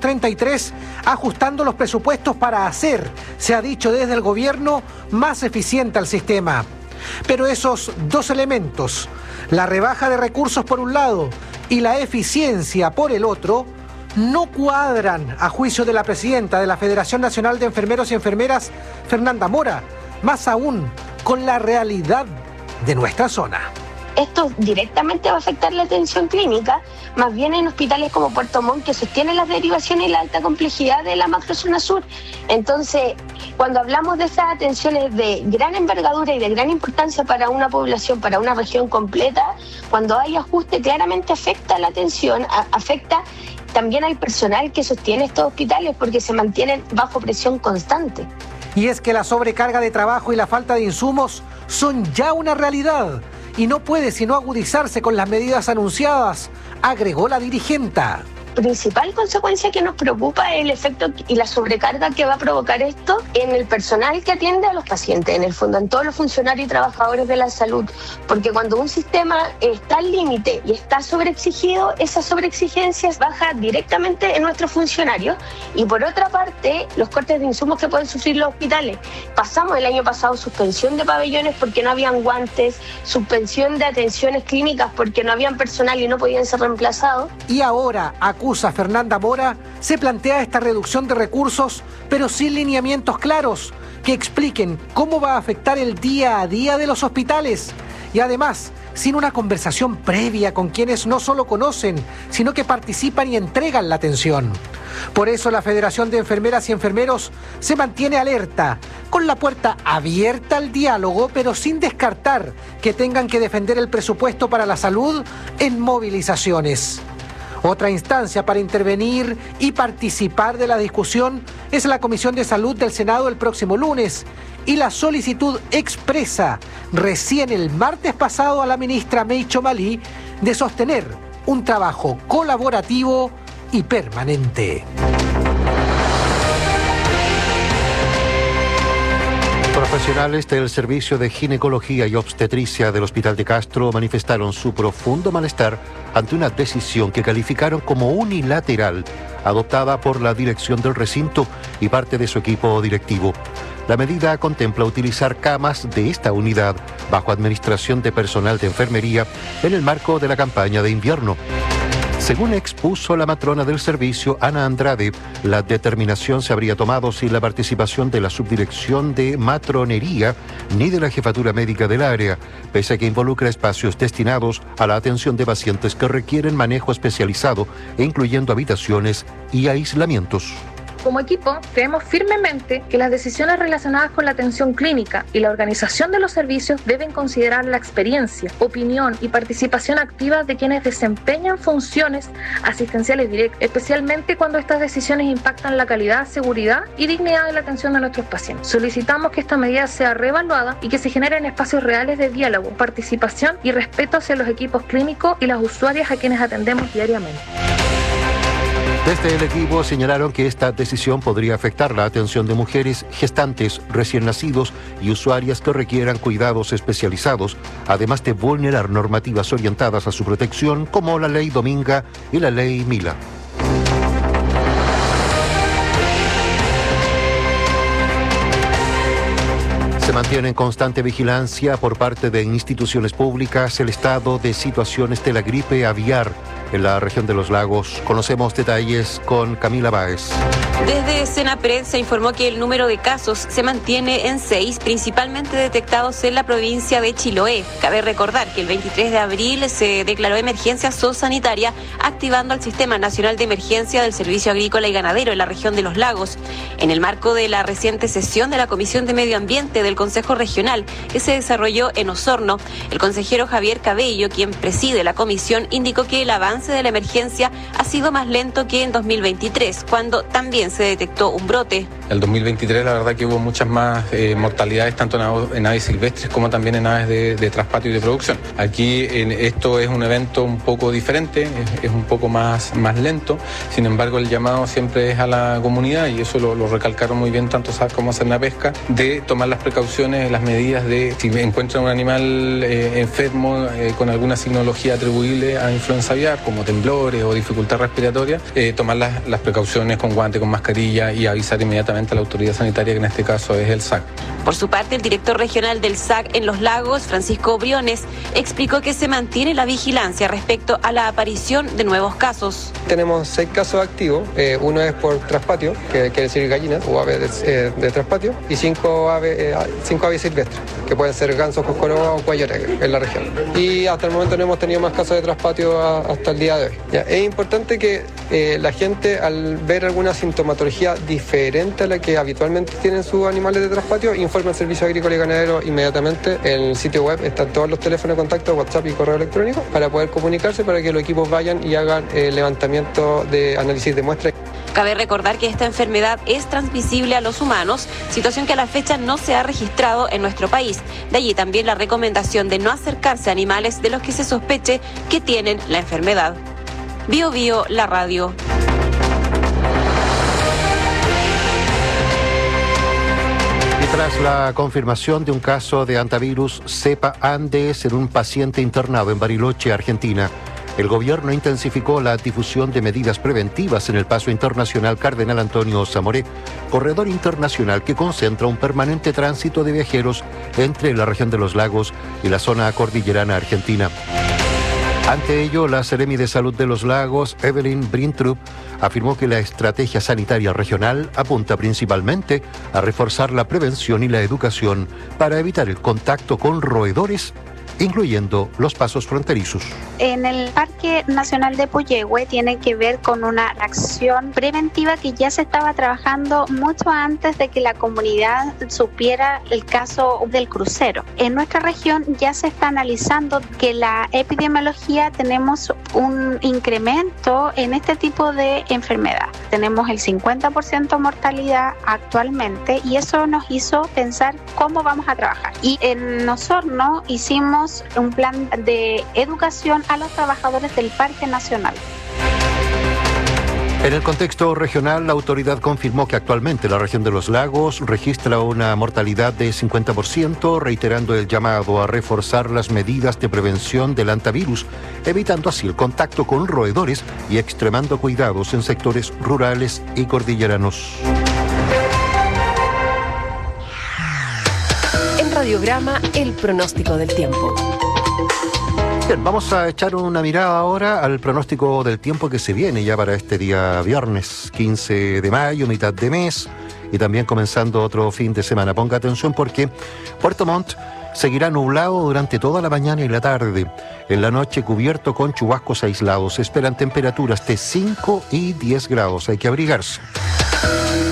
333, ajustando los presupuestos para hacer, se ha dicho desde el gobierno, más eficiente al sistema. Pero esos dos elementos, la rebaja de recursos por un lado y la eficiencia por el otro, no cuadran a juicio de la presidenta de la Federación Nacional de Enfermeros y Enfermeras, Fernanda Mora, más aún con la realidad de nuestra zona. Esto directamente va a afectar la atención clínica, más bien en hospitales como Puerto Montt, que sostienen las derivaciones y la alta complejidad de la macrozona sur. Entonces, cuando hablamos de esas atenciones de gran envergadura y de gran importancia para una población, para una región completa, cuando hay ajuste claramente afecta la atención, afecta también al personal que sostiene estos hospitales porque se mantienen bajo presión constante. Y es que la sobrecarga de trabajo y la falta de insumos son ya una realidad y no puede sino agudizarse con las medidas anunciadas, agregó la dirigenta. Principal consecuencia que nos preocupa es el efecto y la sobrecarga que va a provocar esto en el personal que atiende a los pacientes, en el fondo, en todos los funcionarios y trabajadores de la salud, porque cuando un sistema está al límite y está sobreexigido, esa sobreexigencia baja directamente en nuestros funcionarios y por otra parte, los cortes de insumos que pueden sufrir los hospitales. Pasamos el año pasado suspensión de pabellones porque no habían guantes, suspensión de atenciones clínicas porque no habían personal y no podían ser reemplazados. Y ahora, acusa Fernanda Mora, se plantea esta reducción de recursos, pero sin lineamientos claros que expliquen cómo va a afectar el día a día de los hospitales y además sin una conversación previa con quienes no solo conocen, sino que participan y entregan la atención. Por eso la Federación de Enfermeras y Enfermeros se mantiene alerta, con la puerta abierta al diálogo, pero sin descartar que tengan que defender el presupuesto para la salud en movilizaciones. Otra instancia para intervenir y participar de la discusión es la Comisión de Salud del Senado el próximo lunes y la solicitud expresa recién el martes pasado a la ministra Meicho Malí de sostener un trabajo colaborativo y permanente. Profesionales del Servicio de Ginecología y Obstetricia del Hospital de Castro manifestaron su profundo malestar ante una decisión que calificaron como unilateral, adoptada por la dirección del recinto y parte de su equipo directivo. La medida contempla utilizar camas de esta unidad bajo administración de personal de enfermería en el marco de la campaña de invierno. Según expuso la matrona del servicio, Ana Andrade, la determinación se habría tomado sin la participación de la subdirección de matronería ni de la jefatura médica del área, pese a que involucra espacios destinados a la atención de pacientes que requieren manejo especializado, incluyendo habitaciones y aislamientos. Como equipo, creemos firmemente que las decisiones relacionadas con la atención clínica y la organización de los servicios deben considerar la experiencia, opinión y participación activa de quienes desempeñan funciones asistenciales directas, especialmente cuando estas decisiones impactan la calidad, seguridad y dignidad de la atención de nuestros pacientes. Solicitamos que esta medida sea reevaluada y que se generen espacios reales de diálogo, participación y respeto hacia los equipos clínicos y las usuarias a quienes atendemos diariamente. Desde el equipo señalaron que esta decisión podría afectar la atención de mujeres, gestantes, recién nacidos y usuarias que requieran cuidados especializados, además de vulnerar normativas orientadas a su protección como la Ley Dominga y la Ley Mila. Se mantiene en constante vigilancia por parte de instituciones públicas el estado de situaciones de la gripe aviar en la región de los lagos. Conocemos detalles con Camila Báez. Desde Senapred se informó que el número de casos se mantiene en 6, principalmente detectados en la provincia de Chiloé. Cabe recordar que el 23 de abril se declaró emergencia zoosanitaria, activando el Sistema Nacional de Emergencia del Servicio Agrícola y Ganadero en la región de los lagos. En el marco de la reciente sesión de la Comisión de Medio Ambiente del Consejo Regional, que se desarrolló en Osorno, el consejero Javier Cabello, quien preside la comisión, indicó que el avance de la emergencia ha sido más lento que en 2023, cuando también se detectó un brote. El 2023 la verdad que hubo muchas más mortalidades tanto en aves silvestres como también en aves de traspatio y de producción. Aquí esto es un evento un poco diferente, es un poco más lento, sin embargo el llamado siempre es a la comunidad y eso lo recalcaron muy bien tanto SAC como Senapesca, de tomar las precauciones, las medidas de si encuentran un animal enfermo con alguna signología atribuible a influenza aviar, como temblores o dificultad respiratoria, tomar las precauciones con guante, con mascarilla y avisar inmediatamente a la autoridad sanitaria, que en este caso es el SAC. Por su parte, el director regional del SAC en los lagos, Francisco Briones, explicó que se mantiene la vigilancia respecto a la aparición de nuevos casos. Tenemos 6 casos activos, uno es por traspatio, que quiere decir gallinas o aves de traspatio, y 5 aves silvestres, que pueden ser gansos, coscoroba o cuello negro en la región. Y hasta el momento no hemos tenido más casos de traspatio hasta el día de hoy. Es importante que la gente, al ver alguna sintomatología diferente a la que habitualmente tienen sus animales de traspatio, informe al Servicio Agrícola y Ganadero inmediatamente. En el sitio web están todos los teléfonos de contacto, WhatsApp y correo electrónico, para poder comunicarse, para que los equipos vayan y hagan levantamiento de análisis de muestras. Cabe recordar que esta enfermedad es transmisible a los humanos, situación que a la fecha no se ha registrado en nuestro país. De allí también la recomendación de no acercarse a animales de los que se sospeche que tienen la enfermedad. Bio Bio, la radio. Y tras la confirmación de un caso de hantavirus cepa Andes en un paciente internado en Bariloche, Argentina, el gobierno intensificó la difusión de medidas preventivas en el paso internacional Cardenal Antonio Zamoré, corredor internacional que concentra un permanente tránsito de viajeros entre la región de los lagos y la zona cordillerana argentina. Ante ello, la Seremi de Salud de los Lagos, Evelyn Brintrup, afirmó que la estrategia sanitaria regional apunta principalmente a reforzar la prevención y la educación para evitar el contacto con roedores, incluyendo los pasos fronterizos. En el Parque Nacional de Puyehue tiene que ver con una acción preventiva que ya se estaba trabajando mucho antes de que la comunidad supiera el caso del crucero. En nuestra región ya se está analizando que la epidemiología tenemos un incremento en este tipo de enfermedad. Tenemos el 50% mortalidad actualmente y eso nos hizo pensar cómo vamos a trabajar. Y en Osorno hicimos un plan de educación a los trabajadores del Parque Nacional. En el contexto regional, la autoridad confirmó que actualmente la región de los lagos registra una mortalidad de 50%, reiterando el llamado a reforzar las medidas de prevención del hantavirus, evitando así el contacto con roedores y extremando cuidados en sectores rurales y cordilleranos. Radiograma, el pronóstico del tiempo. Bien, vamos a echar una mirada ahora al pronóstico del tiempo que se viene ya para este día viernes 15 de mayo, mitad de mes, y también comenzando otro fin de semana. Ponga atención porque Puerto Montt seguirá nublado durante toda la mañana y la tarde. En la noche cubierto con chubascos aislados. Se esperan temperaturas de 5 y 10 grados. Hay que abrigarse.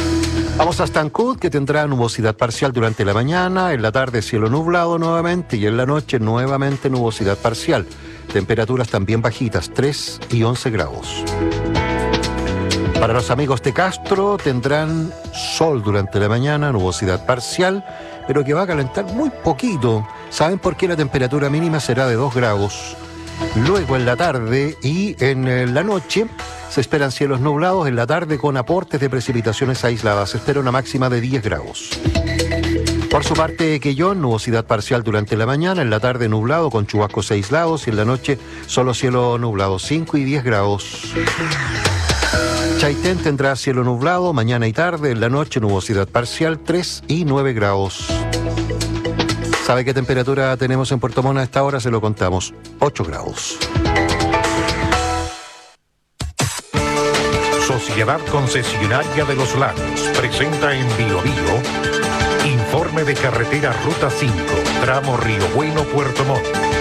Vamos hasta Ancud, que tendrá nubosidad parcial durante la mañana, en la tarde cielo nublado nuevamente y en la noche nuevamente nubosidad parcial. Temperaturas también bajitas, 3 y 11 grados. Para los amigos de Castro tendrán sol durante la mañana, nubosidad parcial, pero que va a calentar muy poquito. ¿Saben por qué? La temperatura mínima será de 2 grados. Luego en la tarde y en la noche se esperan cielos nublados, en la tarde con aportes de precipitaciones aisladas. Se espera una máxima de 10 grados. Por su parte, Quellón, nubosidad parcial durante la mañana, en la tarde nublado con chubascos aislados y en la noche solo cielo nublado, 5 y 10 grados. Chaitén tendrá cielo nublado mañana y tarde, en la noche nubosidad parcial, 3 y 9 grados. ¿Sabe qué temperatura tenemos en Puerto Montt a esta hora? Se lo contamos, 8 grados. Sociedad Concesionaria de los Lagos presenta en Bio Bio informe de carretera Ruta 5, tramo Río Bueno, Puerto Montt.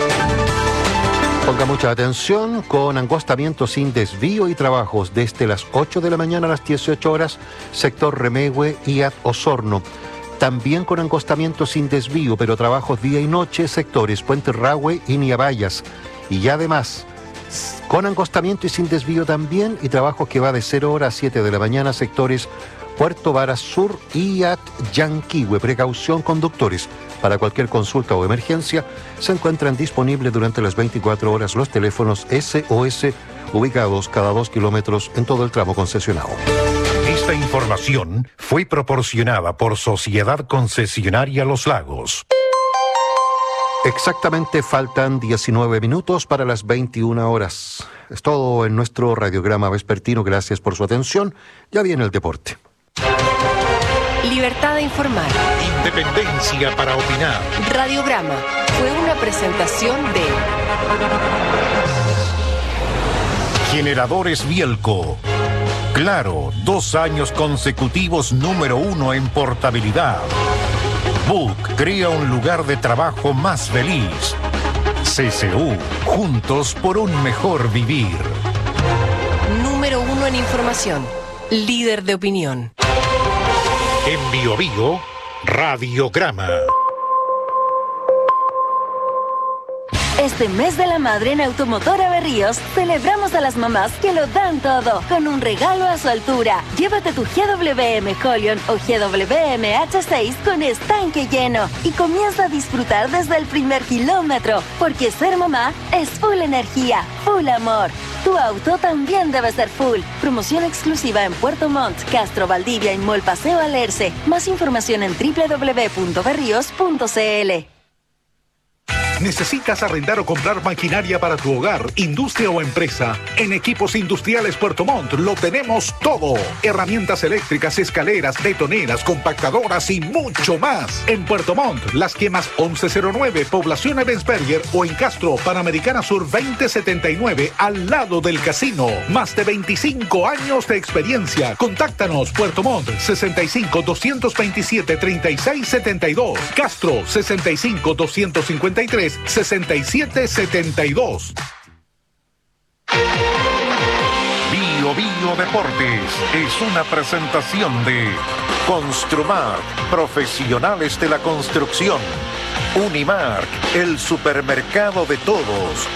Ponga mucha atención, con angostamiento sin desvío y trabajos desde las 8 de la mañana a las 18 horas, sector Remehue y Osorno. También con angostamiento sin desvío, pero trabajos día y noche, sectores Puente Rahue y Niabayas. Y además, con angostamiento y sin desvío también, y trabajos que va de 0 horas a 7 de la mañana, sectores Puerto Varas Sur y Yanquihue. Precaución, conductores. Para cualquier consulta o emergencia, se encuentran disponibles durante las 24 horas los teléfonos SOS, ubicados cada 2 kilómetros en todo el tramo concesionado. Esta información fue proporcionada por Sociedad Concesionaria Los Lagos. Exactamente, faltan 19 minutos para las 21 horas. Es todo en nuestro radiograma vespertino. Gracias por su atención. Ya viene el deporte. Libertad de informar. Independencia para opinar. Radiograma fue una presentación de Generadores Bielco. Claro, 2 años consecutivos número 1 en portabilidad. Book crea un lugar de trabajo más feliz. CCU, juntos por un mejor vivir. Número 1 en información. Líder de opinión. En Bio Bio, Radiograma. Este mes de la madre en Automotora Berríos celebramos a las mamás que lo dan todo con un regalo a su altura. Llévate tu GWM Holion o GWM H6 con estanque lleno y comienza a disfrutar desde el primer kilómetro, porque ser mamá es full energía, full amor. Tu auto también debe ser full. Promoción exclusiva en Puerto Montt, Castro, Valdivia y Mall Paseo Alerce. Más información en www.berrios.cl. ¿Necesitas arrendar o comprar maquinaria para tu hogar, industria o empresa? En Equipos Industriales Puerto Montt lo tenemos todo. Herramientas eléctricas, escaleras, betoneras, compactadoras y mucho más. En Puerto Montt, Las Quemas 1109, Población Ebensberger, o en Castro, Panamericana Sur 2079, al lado del casino. Más de 25 años de experiencia. Contáctanos, Puerto Montt, 65 227 3672. Castro, 65 253 6772. Bio Bio Deportes es una presentación de Construmark, profesionales de la construcción. Unimark, el supermercado de todos.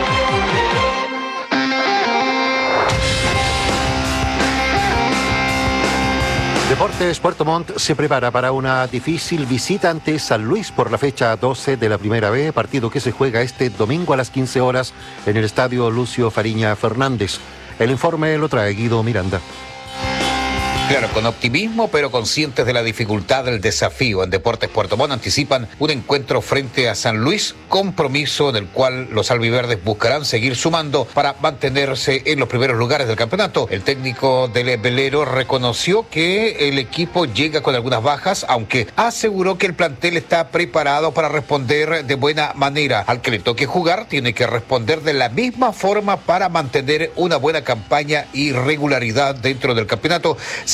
Deportes Puerto Montt se prepara para una difícil visita ante San Luis por la fecha 12 de la Primera B, partido que se juega este domingo a las 15 horas en el estadio Lucio Fariña Fernández. El informe lo trae Guido Miranda. Claro, con optimismo, pero conscientes de la dificultad del desafío. En Deportes Puerto Montt anticipan un encuentro frente a San Luis, compromiso en el cual los albiverdes buscarán seguir sumando para mantenerse en los primeros lugares del campeonato. El técnico del velero reconoció que el equipo llega con algunas bajas, aunque aseguró que el plantel está preparado para responder de buena manera. Al que le toque jugar, tiene que responder de la misma forma para mantener una buena campaña y regularidad dentro del campeonato.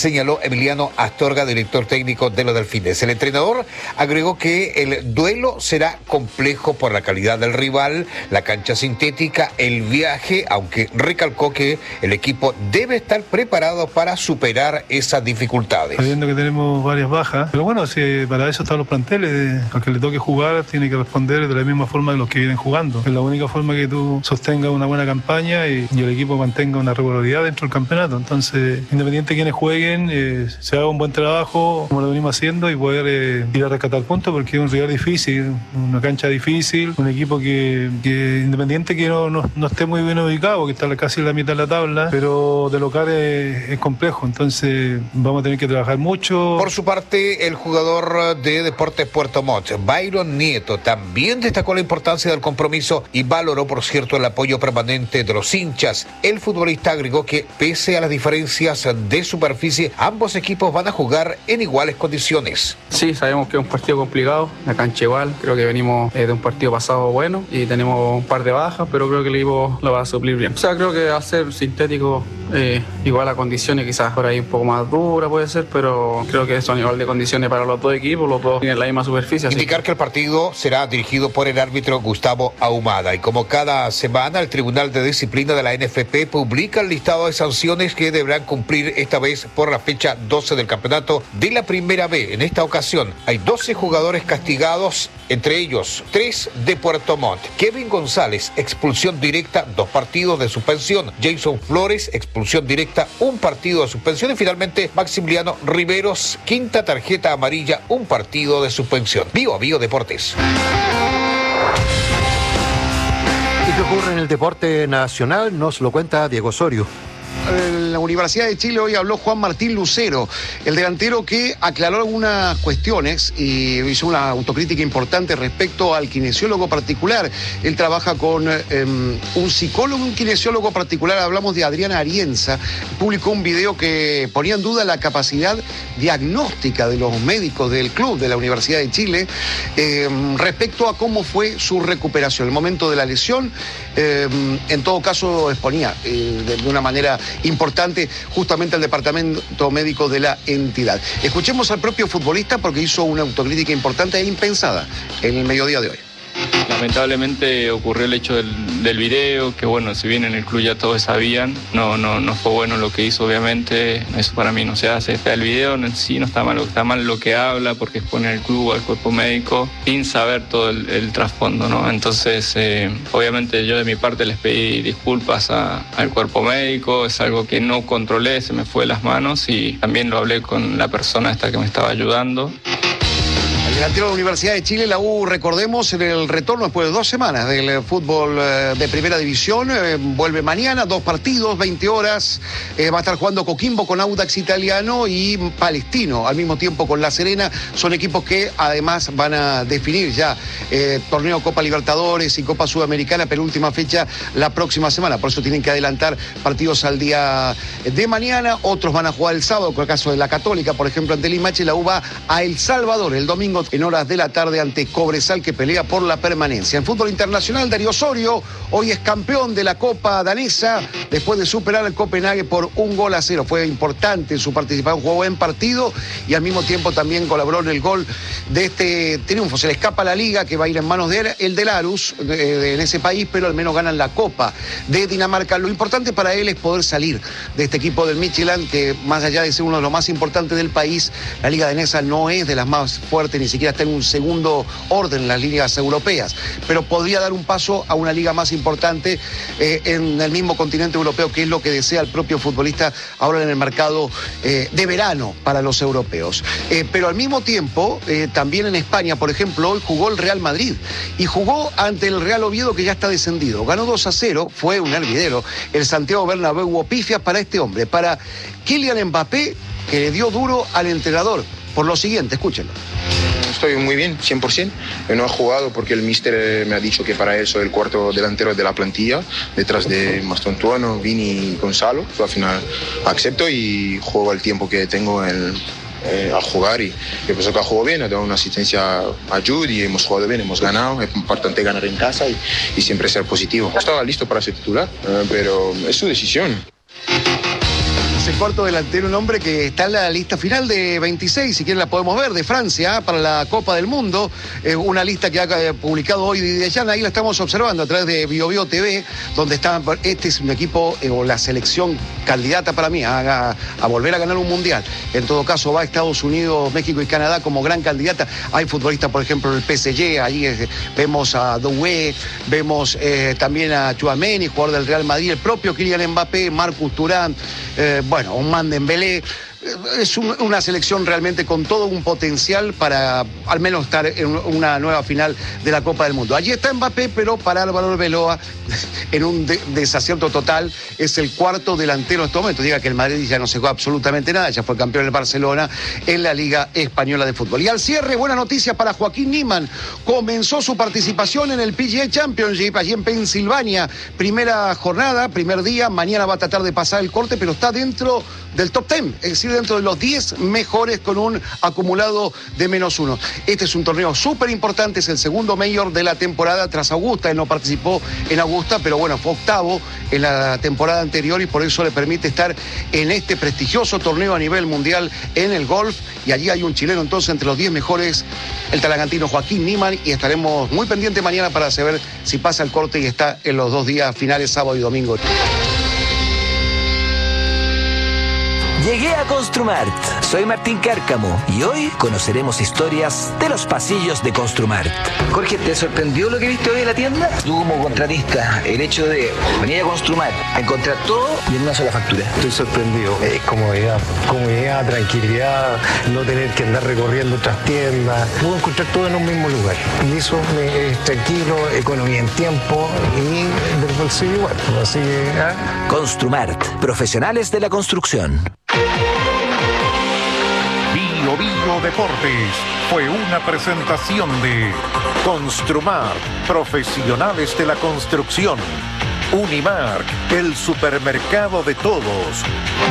señaló Emiliano Astorga, director técnico de los Delfines. El entrenador agregó que el duelo será complejo por la calidad del rival, la cancha sintética, el viaje, aunque recalcó que el equipo debe estar preparado para superar esas dificultades. Sabiendo que tenemos varias bajas, pero bueno, si para eso están los planteles, al que le toque jugar tiene que responder de la misma forma de los que vienen jugando. Es la única forma que tú sostengas una buena campaña y el equipo mantenga una regularidad dentro del campeonato. Entonces, independiente de quienes jueguen, se haga un buen trabajo como lo venimos haciendo y poder ir a rescatar puntos, porque es un rival difícil, una cancha difícil, un equipo que independiente que no esté muy bien ubicado, que está casi en la mitad de la tabla, pero de local es complejo, entonces vamos a tener que trabajar mucho. Por su parte, el jugador de Deportes Puerto Montt, Byron Nieto, también destacó la importancia del compromiso y valoró, por cierto, el apoyo permanente de los hinchas. El futbolista agregó que, pese a las diferencias de superficie, ambos equipos van a jugar en iguales condiciones. Sí, sabemos que es un partido complicado, la cancha igual, creo que venimos de un partido pasado bueno y tenemos un par de bajas, pero creo que el equipo lo va a suplir bien. O sea, creo que va a ser sintético, igual a condiciones, quizás por ahí un poco más dura puede ser, pero creo que son igual de condiciones para los dos equipos, los dos tienen la misma superficie. Indicar que el partido será dirigido por el árbitro Gustavo Ahumada, y como cada semana el Tribunal de Disciplina de la NFP publica el listado de sanciones que deberán cumplir esta vez por la fecha 12 del campeonato de la Primera B. En esta ocasión hay 12 jugadores castigados, entre ellos 3 de Puerto Montt. Kevin González, expulsión directa, 2 partidos de suspensión. Jason Flores, expulsión directa, 1 partido de suspensión. Y finalmente Maximiliano Riveros, 5ª tarjeta amarilla, 1 partido de suspensión. Vivo a Vivo Deportes. ¿Y qué ocurre en el deporte nacional? Nos lo cuenta Diego Osorio. En la Universidad de Chile hoy habló Juan Martín Lucero, el delantero que aclaró algunas cuestiones y hizo una autocrítica importante respecto al kinesiólogo particular. Él trabaja con un psicólogo, un kinesiólogo particular. Hablamos de Adriana Arienza. Publicó un video que ponía en duda la capacidad diagnóstica de los médicos del club de la Universidad de Chile respecto a cómo fue su recuperación, el momento de la lesión. En todo caso exponía de una manera importante justamente al departamento médico de la entidad. Escuchemos al propio futbolista porque hizo una autocrítica importante e impensada en el mediodía de hoy. Lamentablemente ocurrió el hecho del video, que bueno, si bien en el club ya todos sabían, no fue bueno lo que hizo, obviamente, eso para mí no se hace. El video en sí no está mal, está mal lo que habla, porque expone al club, al cuerpo médico, sin saber todo el trasfondo, ¿no? Entonces, obviamente yo de mi parte les pedí disculpas al cuerpo médico, es algo que no controlé, se me fue de las manos y también lo hablé con la persona esta que me estaba ayudando. El delantero de la Universidad de Chile, la U, recordemos, en el retorno después de 2 semanas del fútbol de primera división, vuelve mañana, 2 partidos, 20 horas, va a estar jugando Coquimbo con Audax Italiano y Palestino, al mismo tiempo con La Serena. Son equipos que además van a definir ya torneo Copa Libertadores y Copa Sudamericana, penúltima fecha la próxima semana, por eso tienen que adelantar partidos al día de mañana. Otros van a jugar el sábado, con el caso de la Católica, por ejemplo, ante Limache. La U va a El Salvador el domingo en horas de la tarde ante Cobresal, que pelea por la permanencia. En fútbol internacional, Darío Osorio hoy es campeón de la Copa danesa después de superar al Copenhague por 1-0. Fue importante en su participación, jugó buen partido y al mismo tiempo también colaboró en el gol de este triunfo. Se le escapa la liga, que va a ir en manos de el de Larus en ese país, pero al menos ganan la Copa de Dinamarca. Lo importante para él es poder salir de este equipo del Midtjylland, que más allá de ser uno de los más importantes del país, la liga danesa no es de las más fuertes, ni siquiera está en un segundo orden en las ligas europeas, pero podría dar un paso a una liga más importante en el mismo continente europeo, que es lo que desea el propio futbolista ahora en el mercado de verano para los europeos. Pero al mismo tiempo, también en España, por ejemplo, hoy jugó el Real Madrid y jugó ante el Real Oviedo, que ya está descendido. Ganó 2-0, fue un hervidero. El Santiago Bernabéu hubo pifias para este hombre, para Kylian Mbappé, que le dio duro al entrenador. Por lo siguiente, escúchenlo. Estoy muy bien, 100%. No he jugado porque el míster me ha dicho que para él soy el cuarto delantero de la plantilla, detrás de Mastontuano, Vini y Gonzalo. Al final acepto y juego el tiempo que tengo a jugar y pienso que ha jugado bien, ha dado una asistencia a Jude y hemos jugado bien, hemos ganado. Es importante ganar en casa y siempre ser positivo. Estaba listo para ser titular, pero es su decisión. el cuarto delantero, un hombre que está en la lista final de 26, si quieren la podemos ver, de Francia, para la Copa del Mundo. Una lista que ha publicado hoy de Llana, ahí la estamos observando a través de BioBio TV, donde está, este es un equipo, o la selección candidata para mí a volver a ganar un mundial. En todo caso, va a Estados Unidos, México y Canadá como gran candidata. Hay futbolistas, por ejemplo, del PSG, ahí vemos a Doué, vemos también a Tchouaméni, jugador del Real Madrid, el propio Kylian Mbappé, Marcus Thuram, Ousmane Dembélé. Es una selección realmente con todo un potencial para al menos estar en una nueva final de la Copa del Mundo. Allí está Mbappé, pero para Álvaro Arbeloa, en un desacierto total, es el cuarto delantero en este momento. Diga que el Madrid ya no se juega absolutamente nada, ya fue campeón del Barcelona en la Liga Española de Fútbol. Y al cierre, buena noticia para Joaquín Niemann. Comenzó su participación en el PGA Championship allí en Pensilvania. Primera jornada, primer día, mañana va a tratar de pasar el corte, pero está dentro del top 10, es decir, dentro de los 10 mejores con un acumulado de -1. Este es un torneo súper importante, es el segundo mayor de la temporada tras Augusta. Él no participó en Augusta, pero bueno, fue octavo en la temporada anterior y por eso le permite estar en este prestigioso torneo a nivel mundial en el golf. Y allí hay un chileno entonces entre los 10 mejores, el talagantino Joaquín Niemann, y estaremos muy pendientes mañana para saber si pasa el corte y está en los 2 días finales, sábado y domingo. Llegué a Construmart. Soy Martín Cárcamo y hoy conoceremos historias de los pasillos de Construmart. Jorge, ¿te sorprendió lo que viste hoy en la tienda? Tú como contratista, el hecho de venir a Construmart, encontrar todo y en una sola factura. Estoy sorprendido. Comodidad, tranquilidad, no tener que andar recorriendo otras tiendas. Puedo encontrar todo en un mismo lugar. Y eso es tranquilo, economía en tiempo y del bolsillo igual. Así que, Construmart, profesionales de la construcción. BioBio Deportes fue una presentación de Construmart, profesionales de la construcción. Unimark, el supermercado de todos.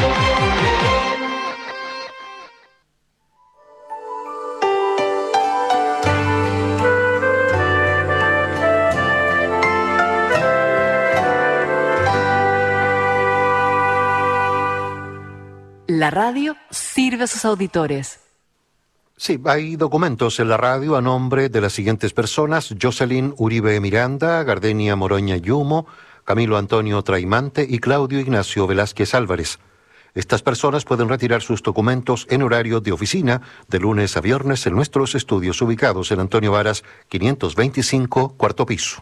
La radio sirve a sus auditores. Sí, hay documentos en la radio a nombre de las siguientes personas: Jocelyn Uribe Miranda, Gardenia Moroña Yumo, Camilo Antonio Traimante y Claudio Ignacio Velázquez Álvarez. Estas personas pueden retirar sus documentos en horario de oficina de lunes a viernes en nuestros estudios ubicados en Antonio Varas 525, cuarto piso.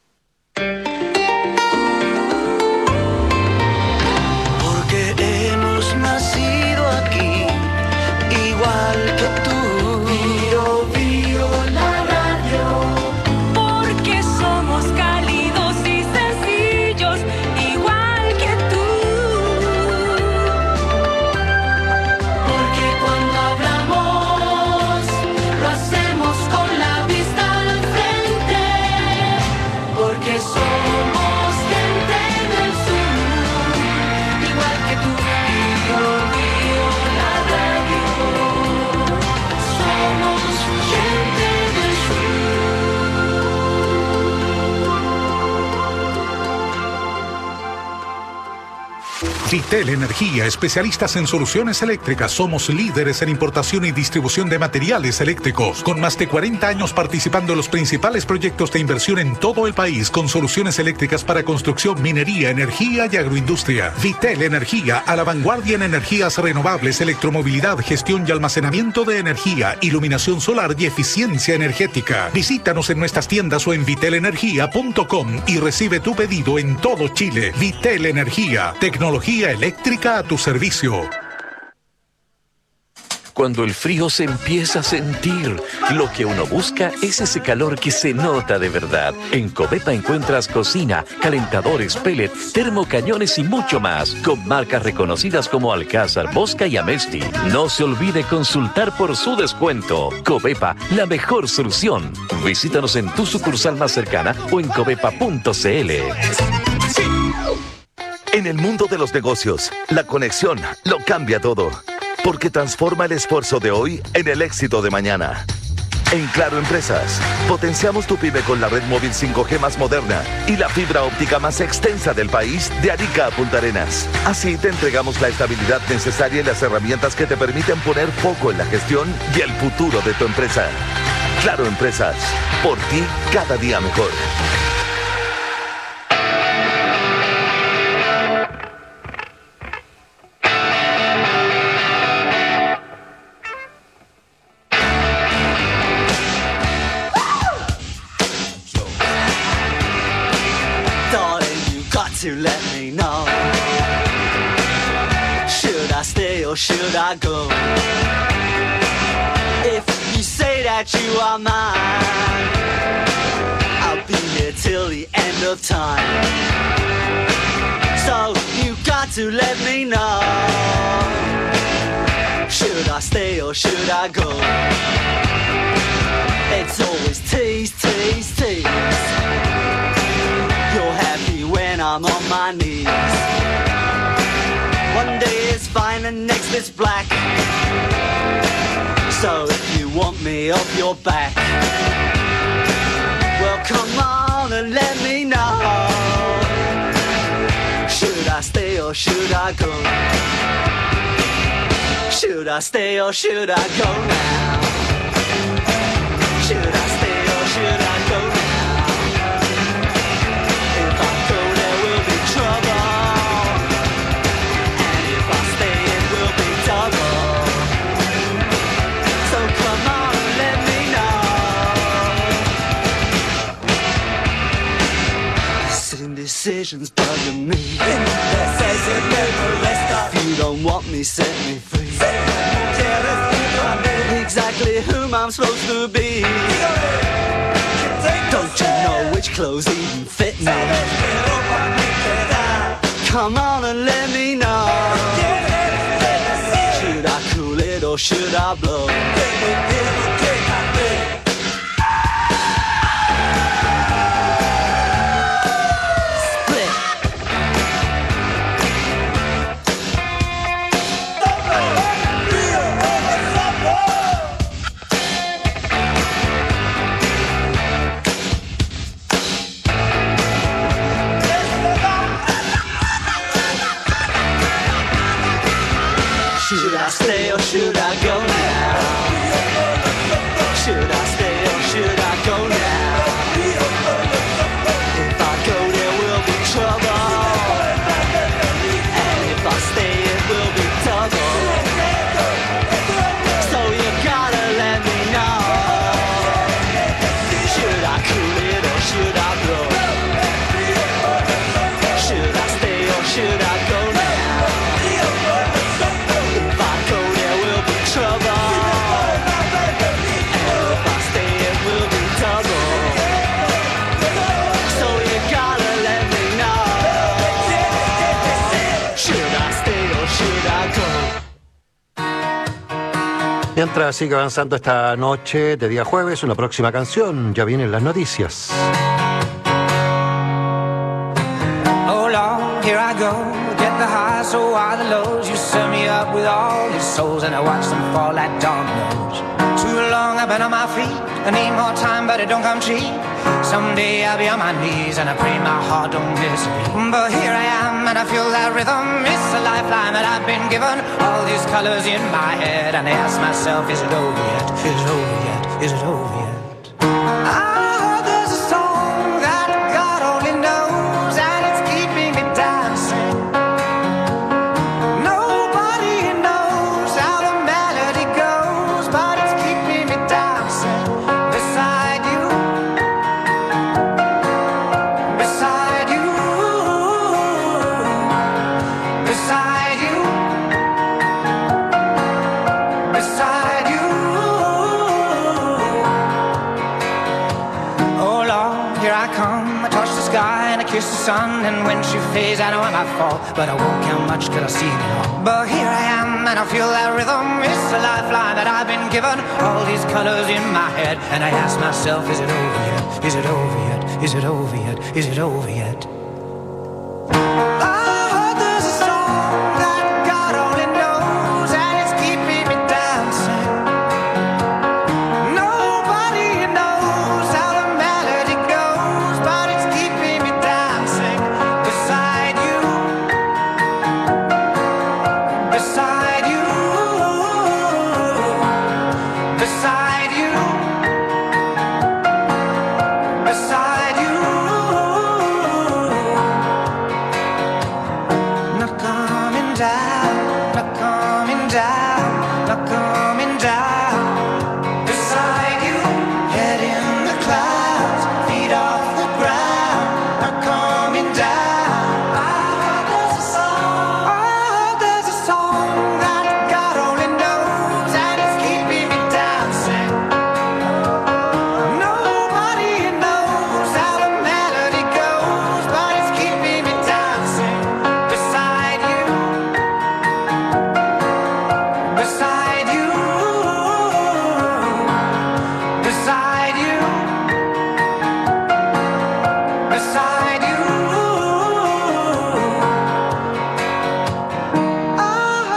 Vitel Energía, especialistas en soluciones eléctricas. Somos líderes en importación y distribución de materiales eléctricos, con más de 40 años participando en los principales proyectos de inversión en todo el país, con soluciones eléctricas para construcción, minería, energía y agroindustria. Vitel Energía, a la vanguardia en energías renovables, electromovilidad, gestión y almacenamiento de energía, iluminación solar y eficiencia energética. Visítanos en nuestras tiendas o en vitelenergia.com y recibe tu pedido en todo Chile. Vitel Energía, tecnología eléctrica a tu servicio. Cuando el frío se empieza a sentir, lo que uno busca es ese calor que se nota de verdad. En Covepa encuentras cocina, calentadores, pellet, termocañones y mucho más, con marcas reconocidas como Alcázar, Bosca y Amesti. No se olvide consultar por su descuento. Covepa, la mejor solución. Visítanos en tu sucursal más cercana o en covepa.cl. En el mundo de los negocios, la conexión lo cambia todo, porque transforma el esfuerzo de hoy en el éxito de mañana. En Claro Empresas, potenciamos tu pyme con la red móvil 5G más moderna y la fibra óptica más extensa del país de Arica a Punta Arenas. Así te entregamos la estabilidad necesaria y las herramientas que te permiten poner foco en la gestión y el futuro de tu empresa. Claro Empresas, por ti cada día mejor. To let me know, should I stay or should I go? If you say that you are mine, I'll be here till the end of time. So you got to let me know, should I stay or should I go? It's always tease, tease, tease. You're happy when I'm on my knees. One day it's fine and next it's black. So if you want me off your back, well come on and let me know, should I stay or should I go? Should I stay or should I go now? Should I stay or should I go now? Decisions bugging me. That says it never let stop. If you don't want me, set me free. Exactly whom I'm supposed to be. Don't you know which clothes even fit me? Come on and let me know, should I cool it or should I blow? Should I stay or should I go now? Should I stay or should I go now? If I go there will be trouble, and if I stay it will be double. So you gotta let me know, should I cool it or should I blow? Should I stay or should I go now? Mientras sigue avanzando esta noche de día jueves, una próxima canción, ya vienen las noticias. Oh Lord, here I go, get the highs, so are the lows. You set me up with all these souls and I watch them fall like dominoes. Too long I've been on my feet, I need more time but it don't come cheap. Someday I'll be on my knees and I pray my heart don't miss me. But here I am and I feel that rhythm. It's a lifeline that I've been given. All these colors in my head and I ask myself, is it over yet? Is it over yet? Is it over yet? I heard there's a song that God only knows and it's keeping me dancing. Nobody knows how the melody goes, but it's keeping me dancing beside you. Beside you, beside you, beside you. Oh Lord, here I come. I touch the sky and I kiss the sun, and when she fades, I know I might fall, but I won't count much till I see it all. But here I am and I feel that rhythm. It's a lifeline that I've been given. All these colors in my head, and I ask myself, is it over yet? Is it over yet? Is it over yet? Is it over yet?